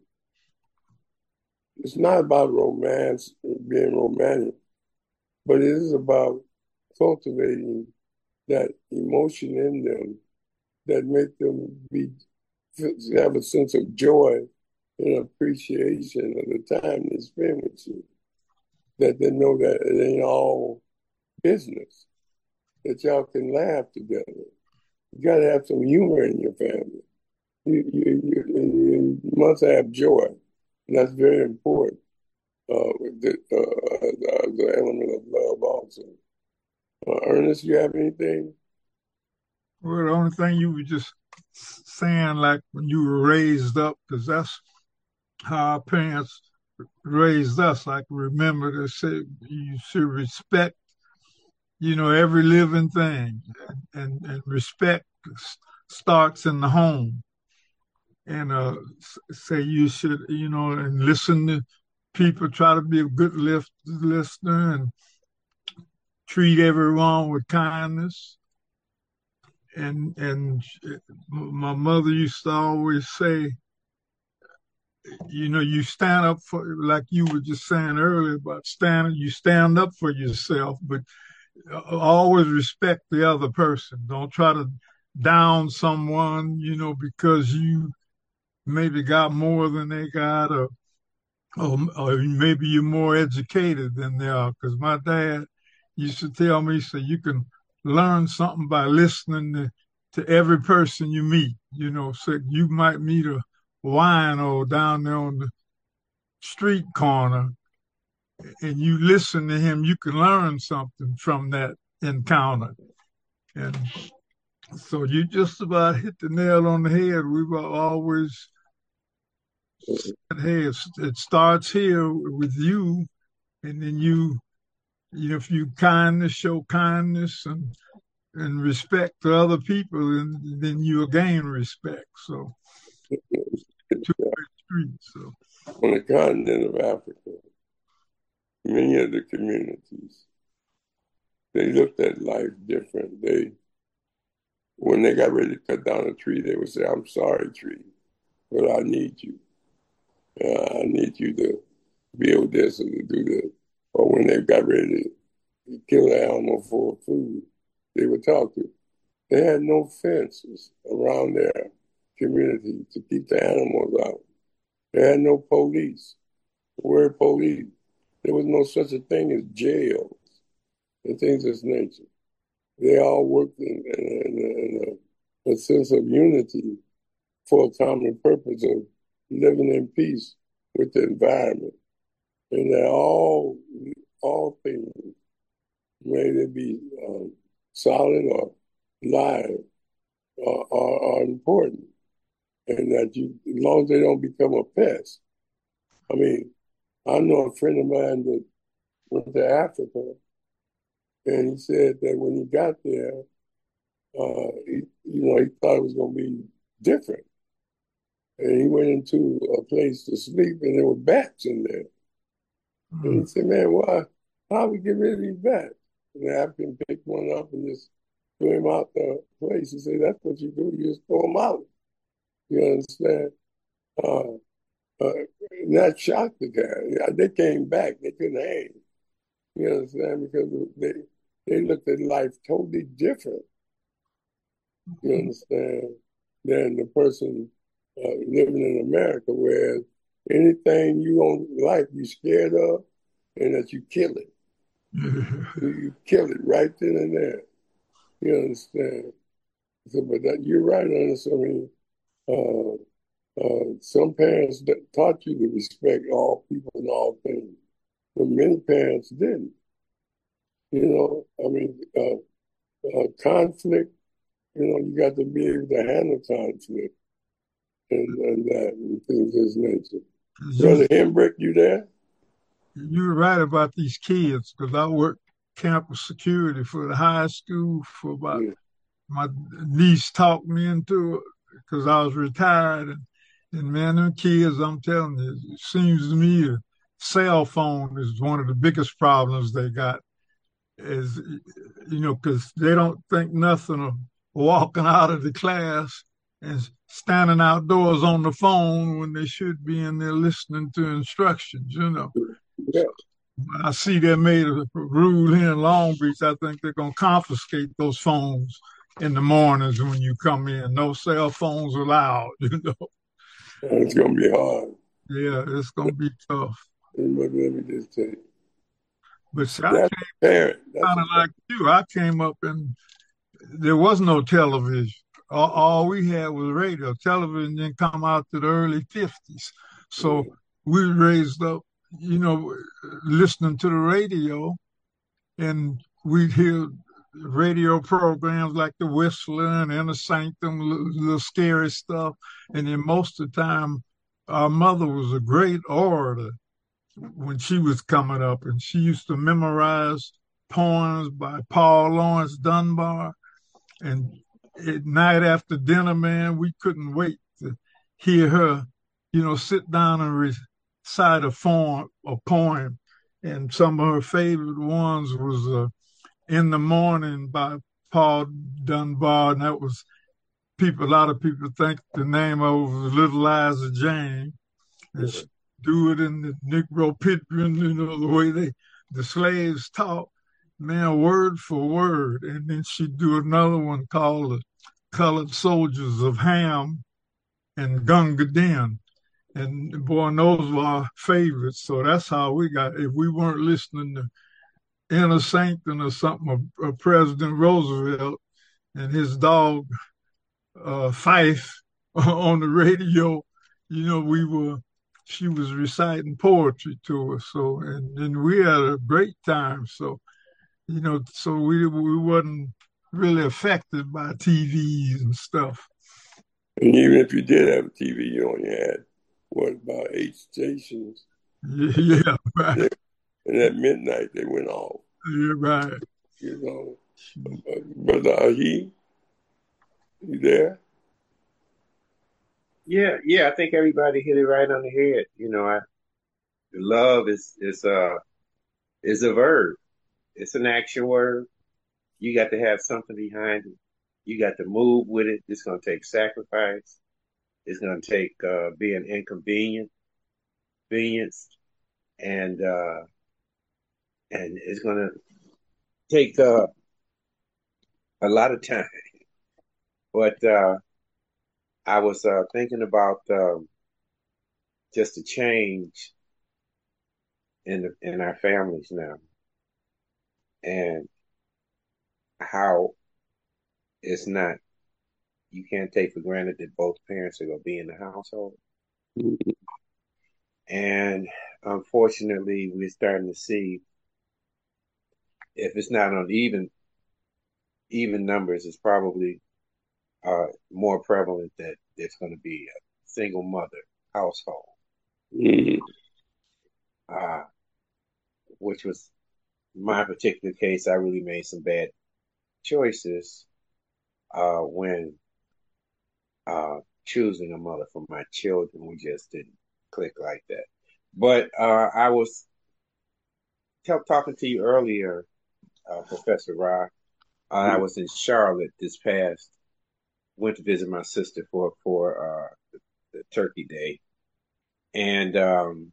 it's not about romance, being romantic, but it is about cultivating that emotion in them that make them be have a sense of joy and appreciation of the time they spend with you. That they know that it ain't all business. That y'all can laugh together. You got to have some humor in your family. You, you, you, you must have joy, and that's very important. Uh, the, uh, the element of love also. Uh, Ernest, you have anything? Well, the only thing you were just saying, like when you were raised up, because that's how our parents raised us. Like, remember to say you should respect, you know, every living thing, and and respect starts in the home. And uh, say you should, you know, and listen to people. Try to be a good list, listener and treat everyone with kindness. and and my mother used to always say, you know, you stand up for, like you were just saying earlier about standing, you stand up for yourself, but always respect the other person. Don't try to down someone, you know, because you maybe got more than they got, or or, or maybe you're more educated than they are. Because my dad used to tell me, so you can learn something by listening to, to every person you meet. You know, so you might meet a wino down there on the street corner, and you listen to him, you can learn something from that encounter. And so you just about hit the nail on the head. We've always said, hey, it starts here with you, and then you, you know, if you kindness, show kindness and and respect to other people, and then you'll gain respect. So, two-way street. So, on the continent of Africa, many of the communities, they looked at life different. They, when they got ready to cut down a tree, they would say, "I'm sorry, tree, but I need you. Uh, I need you to build this and to do this." Or when they got ready to kill an animal for food, they would talk to. They had no fences around their community to keep the animals out. They had no police. The word police. There was no such a thing as jails and things of this nature. They all worked in, in, in a, a sense of unity for a common purpose of living in peace with the environment. And that all, all things, may they be um, solid or live, are, are, are important. And that you, as long as they don't become a pest. I mean, I know a friend of mine that went to Africa, and he said that when he got there, uh, he, you know, he thought it was going to be different. And he went into a place to sleep, and there were bats in there. Mm. And he said, "Man, why? How we get rid of these bats?" And the African picked one up and just threw him out the place. He said, "That's what you do. You just throw them out." You understand? Uh, uh, and that shocked the guy. They came back. They couldn't hang. You understand? Because they they looked at life totally different. You understand? Than the person uh, living in America, where anything you don't like, you're scared of, and that you kill it. you, you kill it right then and there. You understand? So, but that, you're right on this. I mean, uh, uh, some parents taught you to respect all people and all things, but many parents didn't. You know, I mean, uh, uh, conflict, you know, you got to be able to handle conflict and, and that and things of this nature. Brother Hembrick, you there? You're right about these kids, because I worked campus security for the high school for about, yeah. My niece talked me into it because I was retired. And, and man, them kids, I'm telling you, it seems to me a cell phone is one of the biggest problems they got. Is, you know, because they don't think nothing of walking out of the class and standing outdoors on the phone when they should be in there listening to instructions, you know. Yeah. I see they made a rule here in Long Beach. I think they're going to confiscate those phones in the mornings when you come in. No cell phones allowed, you know. It's going to be hard. Yeah, it's going to be tough. Let me just tell you. But see, I came kind of like you. I came up and there was no television. All, all we had was radio. Television didn't come out to the early fifties. So yeah. We raised up, you know, listening to the radio, and we'd hear radio programs like The Whistler and Inner Sanctum, little, little scary stuff. And then most of the time, our mother was a great orator when she was coming up, and she used to memorize poems by Paul Laurence Dunbar. And at night after dinner, man, we couldn't wait to hear her, you know, sit down and recite a, form, a poem. And some of her favorite ones was uh, In the Morning by Paul Dunbar, and that was people. A lot of people think the name of it was Little Liza Jane, and she do it in the Negro Pidgin, you know, the way they the slaves talk, man, word for word. And then she'd do another one called The Colored Soldiers of Ham and Gunga Din. And boy, those were our favorites. So that's how we got. If we weren't listening to Inner Sanctum or something of, of President Roosevelt and his dog uh, Fife on the radio, you know, we were. She was reciting poetry to us. So, and and we had a great time. So, you know, so we we wasn't really affected by T Vs and stuff. And even if you did have a T V, you only had what about eight stations? Yeah, right. And at midnight they went off. Yeah, right. You know, but uh, he, you there? Yeah, yeah. I think everybody hit it right on the head. You know, I love is is uh is a verb. It's an action word. You got to have something behind it. You got to move with it. It's going to take sacrifice. It's going to take uh, being inconvenient, convenienced, and uh, and it's going to take uh, a lot of time. But uh, I was uh, thinking about um, just a change in the, in our families now, and how it's not. You can't take for granted that both parents are going to be in the household. Mm-hmm. And unfortunately, we're starting to see, if it's not on even even numbers, it's probably uh, more prevalent that it's going to be a single mother household, Mm-hmm. uh, which was my particular case. I really made some bad choices uh, when uh, choosing a mother for my children. We just didn't click like that. But uh, I was t- talking to you earlier, uh, Professor Ra. Uh, I was in Charlotte this past. Went to visit my sister for for uh, the, the Turkey Day, and um,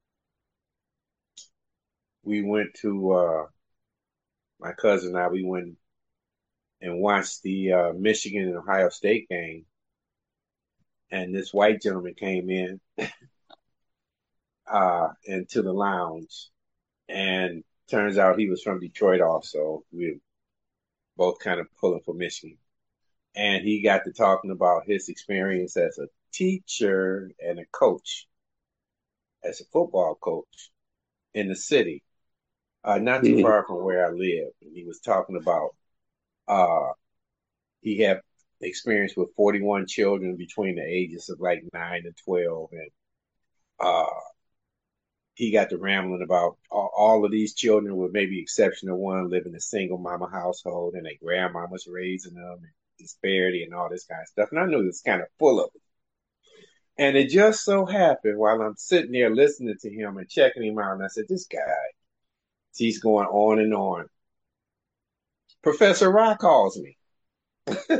we went to uh, my cousin and I. We went and watched the uh, Michigan and Ohio State game, and this white gentleman came in uh, into the lounge, and turns out he was from Detroit also. We were both kind of pulling for Michigan. And he got to talking about his experience as a teacher and a coach, as a football coach in the city, uh, not too Mm-hmm. far from where I live. And he was talking about uh, he had experience with forty-one children between the ages of like nine and twelve. And uh, he got to rambling about all, all of these children, with maybe exception of one, live in a single mama household, and their grandmama's raising them, and disparity and all this kind of stuff. And I knew it was kind of full of it. And it just so happened while I'm sitting there listening to him and checking him out, and I said, this guy, he's going on and on. Professor Ra calls me. So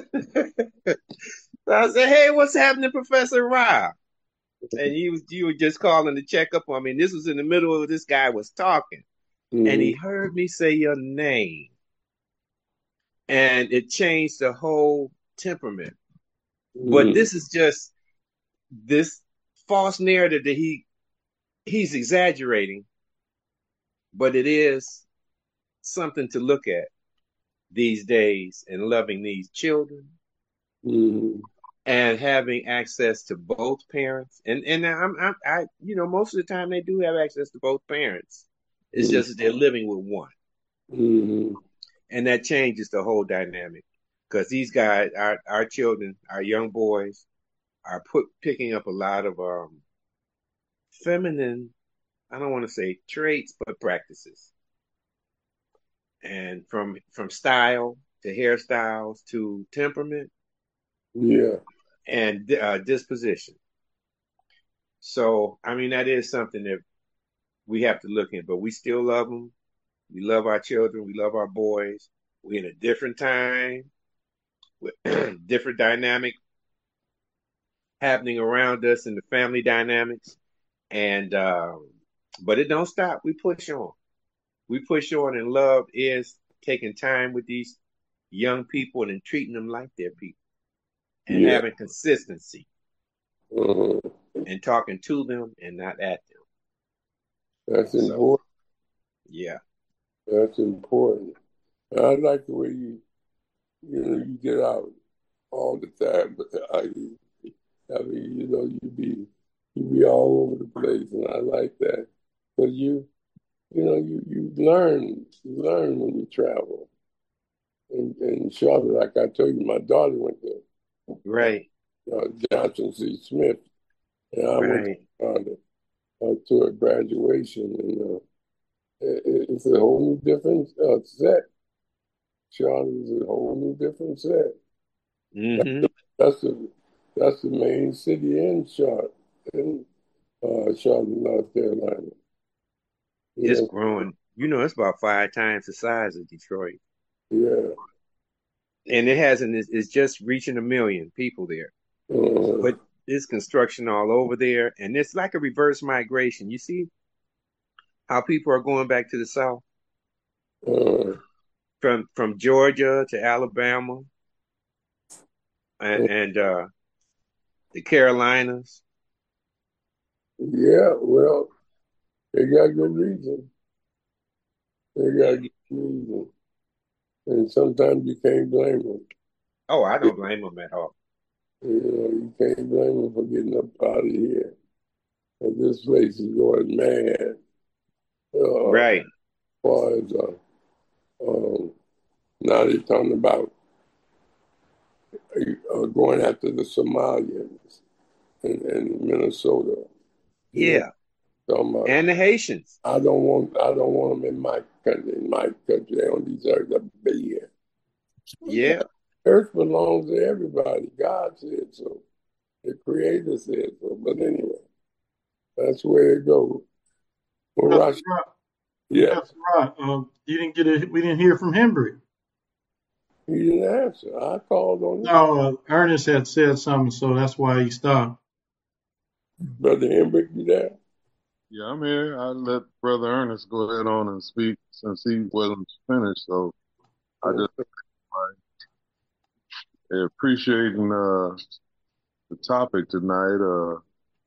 I said, hey, what's happening, Professor Ra? And you was you were just calling to check up on me. And this was in the middle of this guy was talking. Mm-hmm. And he heard me say your name. And it changed the whole temperament. Mm-hmm. But this is just this false narrative that he he's exaggerating, but it is something to look at these days in loving these children. Mm-hmm. And having access to both parents, and and I'm, I'm I you know most of the time they do have access to both parents. It's Mm-hmm. just that they're living with one, Mm-hmm. and that changes the whole dynamic. Because these guys, our our children, our young boys, are put picking up a lot of um feminine, I don't want to say traits, but practices, and from from style to hairstyles to temperament, Yeah. and uh, disposition. So, I mean, that is something that we have to look at, but we still love them. We love our children. We love our boys. we're in a different time with different dynamic happening around us in the family dynamics. And um, but it don't stop. We push on. We push on, and love is taking time with these young people and treating them like they're people and Yeah. having consistency Uh-huh. and talking to them and not at them. That's So important. yeah. That's important. And I like the way you, you know, you get out all the time. But I, I mean, you know, you be, you be all over the place, and I like that because you, you know, you you learn, you learn when you travel. And, and Charlotte, like I told you, my daughter went to uh, Right. uh, Johnson C. Smith, and I went to Right. Charlotte uh, to a graduation, and uh, it, it's a whole new different uh, set. Charlotte is a whole new different set. Mm-hmm. That's the that's the main city in Charlotte, in uh, Charlotte, North Carolina. It's Yes, growing. You know, it's about five times the size of Detroit. yeah. And it hasn't, it's, it's just reaching a million people there. Uh, But there's construction all over there. And it's like a reverse migration. You see how people are going back to the South uh, from from Georgia to Alabama and, uh, and uh, the Carolinas. yeah, well, they got good reason. They got Yeah. good reason. And sometimes you can't blame them. Oh, I don't blame them at all. You know, you can't blame them for getting up out of here. And this place is going mad. Uh, as Right. far as uh, um, now they're talking about uh, going after the Somalians in, in Minnesota. You know, Yeah. talking about And the Haitians. I don't want I don't want them in my country. In my country, they don't deserve to be here. Yeah. Earth belongs to everybody. God said so. The Creator said so. But anyway, that's where it goes. Well, Pastor Rosh, Rod, yeah, Pastor Rod, uh, you didn't get a, we didn't hear from Hembry. he didn't answer. I called on him. No, uh, Ernest had said something, so that's why he stopped. Brother Embrick, you there? Yeah, I'm here. I let Brother Ernest go ahead on and speak since he wasn't finished. So I just uh, appreciating uh, the topic tonight. Uh,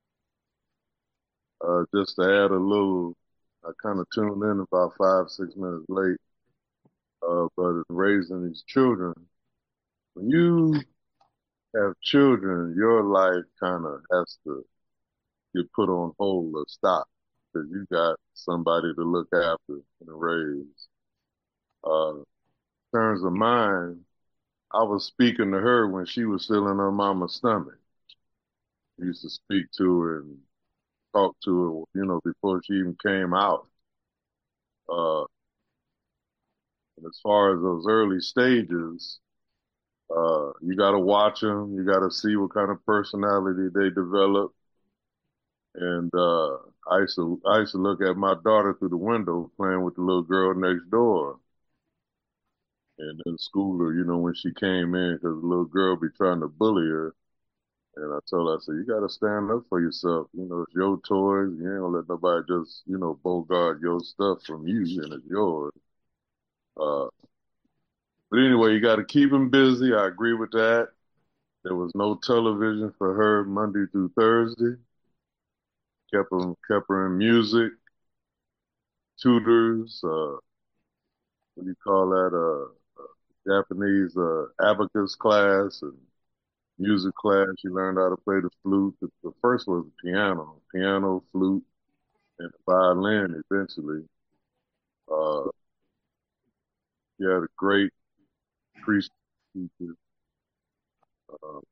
uh, just to add a little, I kind of tuned in about five, six minutes late. Uh, but raising these children, when you have children, your life kind of has to get put on hold or stop because you got somebody to look after and raise. Uh, in terms of mine, I was speaking to her when she was still in her mama's stomach. I used to speak to her and talk to her, you know, before she even came out. Uh, and as far as those early stages, uh, you got to watch them. You got to see what kind of personality they develop. And uh, I used to I used to look at my daughter through the window playing with the little girl next door. And then school her, you know, when she came in, because the little girl be trying to bully her. And I told her, I said, you got to stand up for yourself. You know, it's your toys. You ain't gonna let nobody just, you know, bogart your stuff from you, and it's yours. Uh, but anyway, you got to keep them busy. I agree with that. There was no television for her Monday through Thursday. Kept them, kept her in music, tutors, uh, what do you call that? Uh, uh, Japanese uh, abacus class and music class. She learned how to play the flute. The, the first was the piano, piano, flute, and the violin eventually. Uh, she had a great priest teacher. Uh,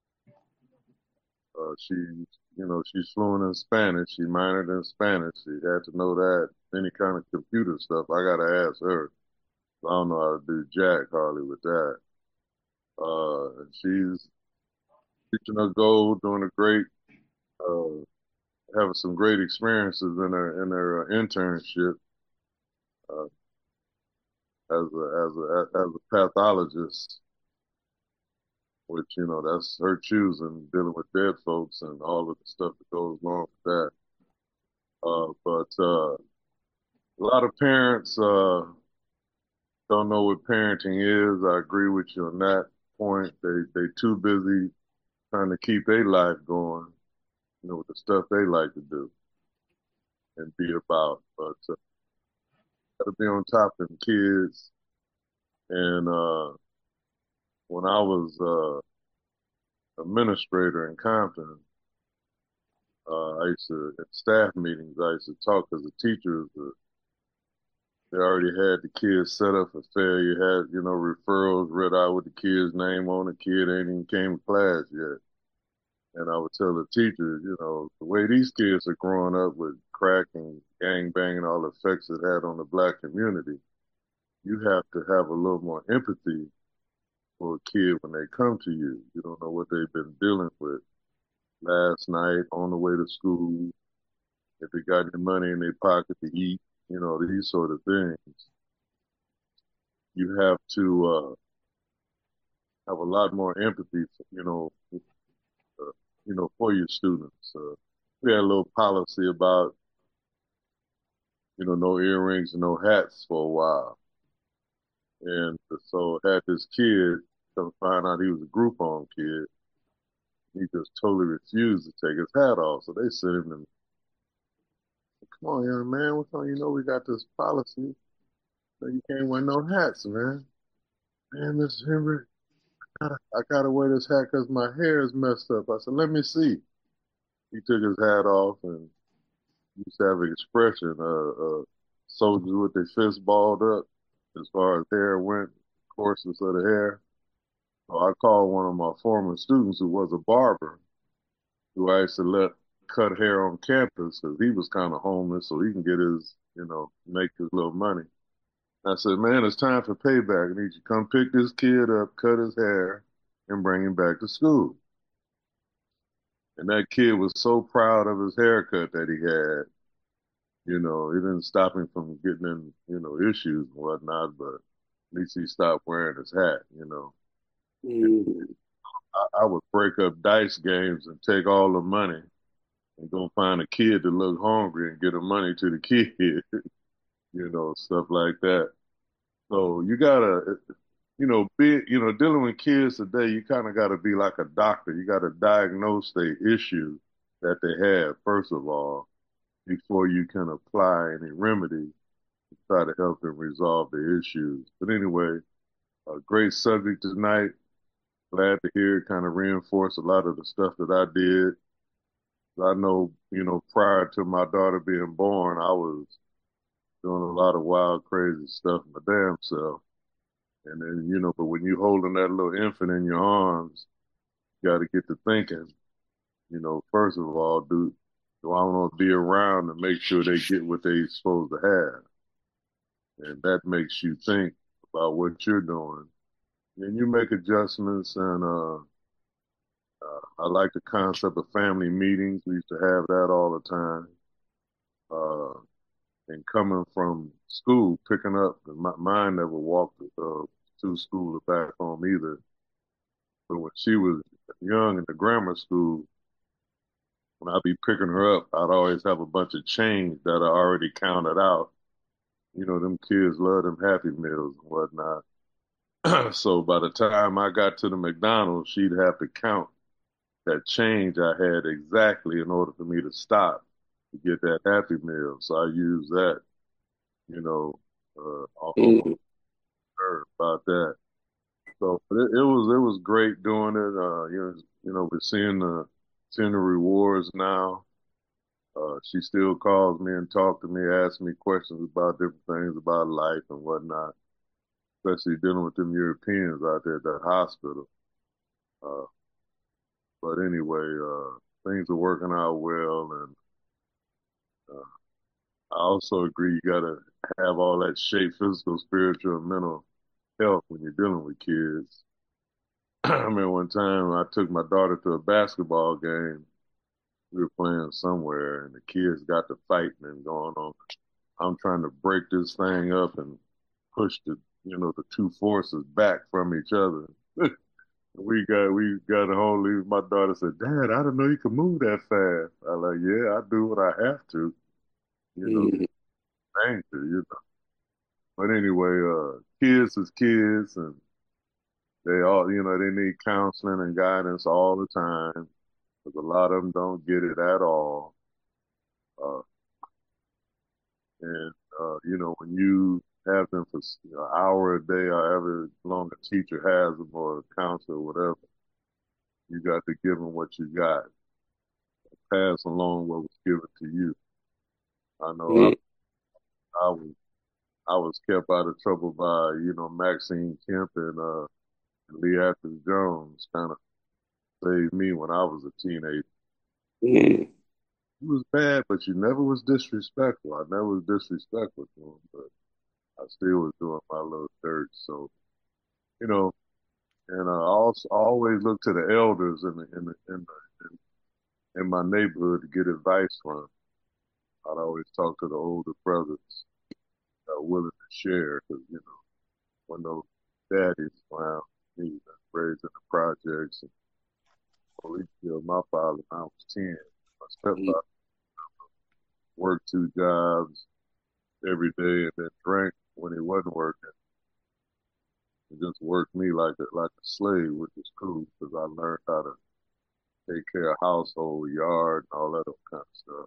uh, she, you know, she's fluent in Spanish. She minored in Spanish. She had to know that. Any kind of computer stuff, I gotta ask her. I don't know how to do jack hardly with that. Uh, and she's reaching her goal, doing a great, uh, having some great experiences in her in her uh, internship. Uh, as a as a as a pathologist, which you know that's her choosing, dealing with dead folks and all of the stuff that goes along with that. Uh, but uh, a lot of parents uh, don't know what parenting is. I agree with you on that point. They they too busy trying to keep their life going, you know, with the stuff they like to do and be about. But uh, gotta be on top of them kids. And uh, when I was uh, administrator in Compton, uh, I used to at staff meetings. I used to talk because the teachers. Uh, They already had the kids set up for failure, had, you know, referrals read out with the kid's name on it. Kid ain't even came to class yet. And I would tell the teachers, you know, the way these kids are growing up with crack and gang banging, all the effects it had on the black community, you have to have a little more empathy for a kid when they come to you. You don't know what they've been dealing with last night, on the way to school, if they got any money in their pocket to eat, you know, these sort of things. You have to uh, have a lot more empathy, you know, uh, you know, for your students. Uh, we had a little policy about, you know, no earrings and no hats for a while. And so I had this kid come find out he was a group home kid. He just totally refused to take his hat off. So they sent him to me. Come on, young man, what's on? You know we got this policy that you can't wear no hats, man. Man, Mister Henry, I gotta, I gotta wear this hat because my hair is messed up. I said, let me see. He took his hat off and used to have an expression, uh, uh, soldiers with their fists balled up as far as hair went, courses of the hair. So I called one of my former students who was a barber, who I used to let cut hair on campus because he was kind of homeless, so he can get his, you know, make his little money. I said, man, it's time for payback. I need you to come pick this kid up, cut his hair, and bring him back to school. And that kid was so proud of his haircut that he had. You know, it didn't stop him from getting in, you know, issues and whatnot, but at least he stopped wearing his hat, you know. Mm-hmm. I, I would break up dice games and take all the money and go find a kid that looked hungry and get the money to the kid, you know, stuff like that. So you gotta, you know, be, you know, dealing with kids today, you kind of got to be like a doctor. You got to diagnose the issue that they have, first of all, before you can apply any remedy to try to help them resolve the issues. But anyway, a great subject tonight. Glad to hear it kind of reinforce a lot of the stuff that I did. I know, you know, prior to my daughter being born, I was doing a lot of wild, crazy stuff my damn self. And then, you know, but when you holding that little infant in your arms, you got to get to thinking, you know, first of all, do, do I want to be around to make sure they get what they supposed to have? And that makes you think about what you're doing. And you make adjustments. And uh, uh, I like the concept of family meetings. We used to have that all the time. Uh, and coming from school, picking up, my, mine never walked uh, to school or back home either. But when she was young in the grammar school, when I'd be picking her up, I'd always have a bunch of change that I already counted out. You know, them kids love them Happy Meals and whatnot. So by the time I got to the McDonald's, she'd have to count that change I had exactly in order for me to stop to get that Happy Meal. So I used that, you know, uh, off of Mm-hmm. her about that. So it, it was it was great doing it. Uh, you know, you know, we're seeing the seeing the rewards now. Uh, she still calls me and talks to me, asks me questions about different things about life and whatnot, especially dealing with them Europeans out there at that hospital. Uh, but anyway, uh, things are working out well, and uh, I also agree you got to have all that shape, physical, spiritual, and mental health when you're dealing with kids. I remember one time I took my daughter to a basketball game. We were playing somewhere, and the kids got to fighting and going on. I'm trying to break this thing up and push the, you know, the two forces back from each other. we got we got a whole leave. My daughter said, "Dad, I didn't know you could move that fast." I like, yeah, I do what I have to, you know, Mm-hmm. danger, you know. But anyway, uh, kids is kids, and they all, you know, they need counseling and guidance all the time because a lot of them don't get it at all. Uh, and uh, you know, when you have them for you know, an hour a day, however long a teacher has them or a counselor or whatever, you got to give them what you got. Pass along what was given to you. I know I, I was I was kept out of trouble by you know Maxine Kemp and uh, Lee Atkins Jones. Kind of saved me when I was a teenager. Mm-hmm. You was bad, but you never was disrespectful. I never was disrespectful to him, but I still was doing my little dirt. So you know, and I also I always look to the elders in the in the in the in, in my neighborhood to get advice from. I'd always talk to the older brothers that are willing to share, because you know when those daddies around me that raised in the projects and police killed my father when I was ten. My stepfather worked two jobs every day and then drank when he wasn't working. It just worked me like a like a slave, which is cool because I learned how to take care of household, yard, and all that kind of stuff.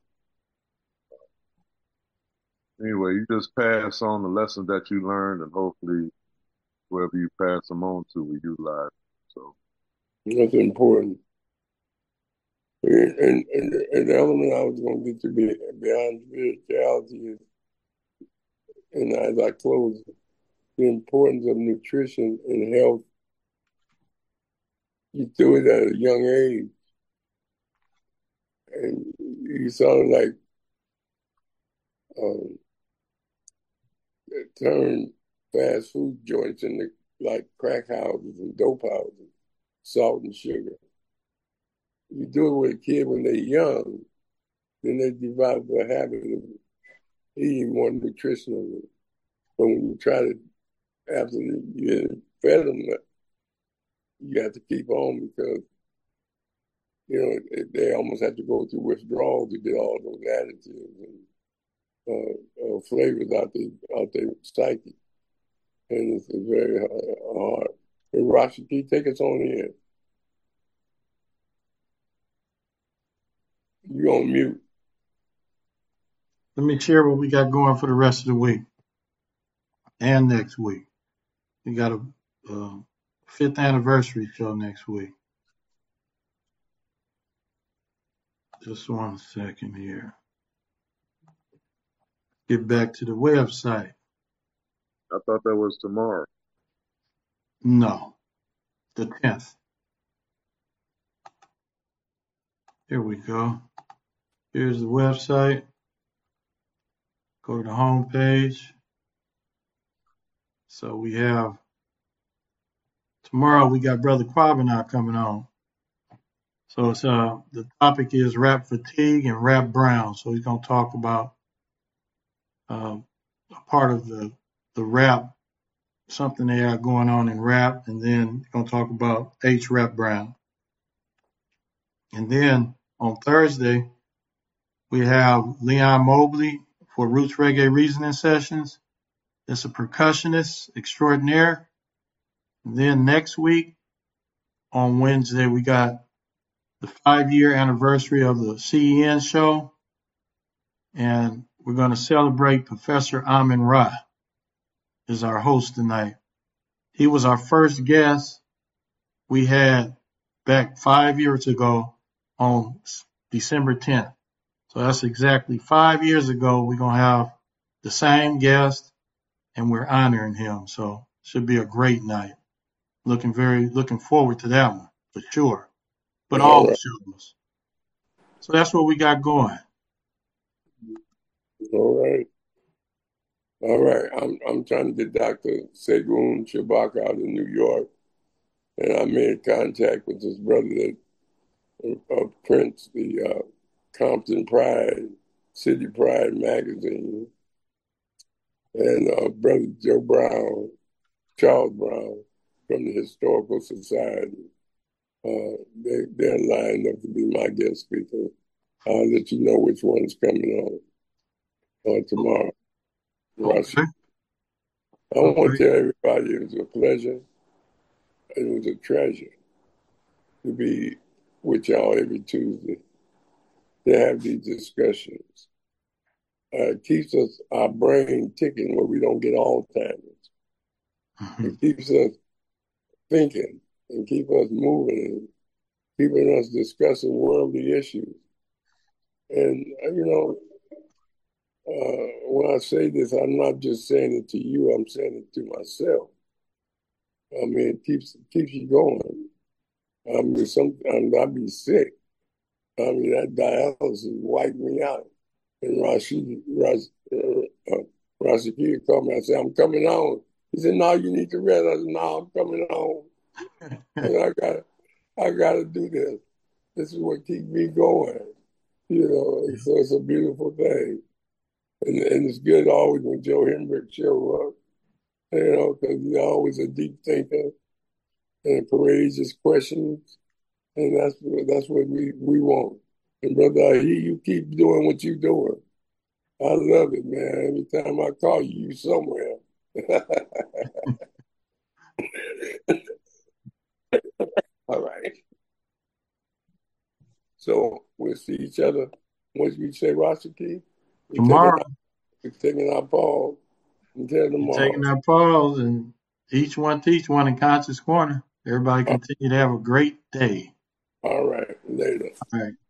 Anyway, you just pass on the lessons that you learned, and hopefully whoever you pass them on to will utilize. So That's important. And, and, and, and the element I was going to get to be, beyond spirituality is, and as I close, the importance of nutrition and health. You do it at a young age. And you sound like um, turn fast food joints into like crack houses and dope houses, salt and sugar. You do it with a kid when they're young, then they develop a habit of eating more nutritionally. But when you try to, after you fed them, you have to keep on because, you know, they almost have to go through withdrawal to get all those additives and uh, uh, flavors out their out their psyche. And it's, it's very hard. And Rashi, can you take us on in? You on mute. Let me share what we got going for the rest of the week and next week. We got a uh, fifth anniversary show next week. Just one second here. Get back to the website. I thought that was tomorrow. No, the tenth. Here we go. Here's the website. Go to the home page. So we have tomorrow we got Brother Quabanah coming on. So it's uh the topic is rap fatigue and rap brown. So he's gonna talk about uh, a part of the the rap, something they got going on in rap, and then he's gonna talk about H. Rap Brown. And then on Thursday we have Leon Mobley for Roots Reggae Reasoning Sessions. It's a percussionist extraordinaire. And then next week on Wednesday we got the five-year anniversary of the C E N show, and we're going to celebrate Professor Amin Ra as our host tonight. He was our first guest we had back five years ago on December tenth. So that's exactly five years ago. We're going to have the same guest, and we're honoring him. So it should be a great night. Looking very, looking forward to that one for sure. But all All the right. shows. So that's what we got going. All right. All right. I'm I'm trying to get Doctor Segun Shabak out in New York. And I made contact with this brother that of Prince, the uh, Compton Pride, City Pride magazine, and uh, brother Joe Brown. Charles Brown from the Historical Society. Uh, they, they're lined up to be my guest speaker. I'll let you know which one's coming on uh, tomorrow. Okay. I want Okay. to tell everybody it was a pleasure. It was a treasure to be with y'all every Tuesday to have these discussions. Uh, it keeps us our brain ticking where we don't get Alzheimer's. Mhm. It keeps us thinking and keep us moving and keeping us discussing worldly issues. And you know, uh, when I say this, I'm not just saying it to you. I'm saying it to myself. I mean, it keeps keeps you going. I mean, sometimes I be sick. I mean, that dialysis wiped me out. And Rashid, Rash, uh, uh, Rashid called me. I said, I'm coming on. He said, no, you need to rest. I said, no, I'm coming on. And I got, I got to do this. This is what keeps me going. You know, and so it's a beautiful thing. And, and it's good always when Joe Hendrick show up, you know, because he's always a deep thinker and courageous questions. And that's what, that's what we, we want. And brother, I hear you keep doing what you're doing. I love it, man. Every time I call you, you somewhere. All right. So we'll see each other. What you say, Rashiki? We're Tomorrow, taking, we're taking our pause until we're tomorrow. taking our pause and each one teach one in Conscious Corner. Everybody continue to have a great day. All right. Later. All right.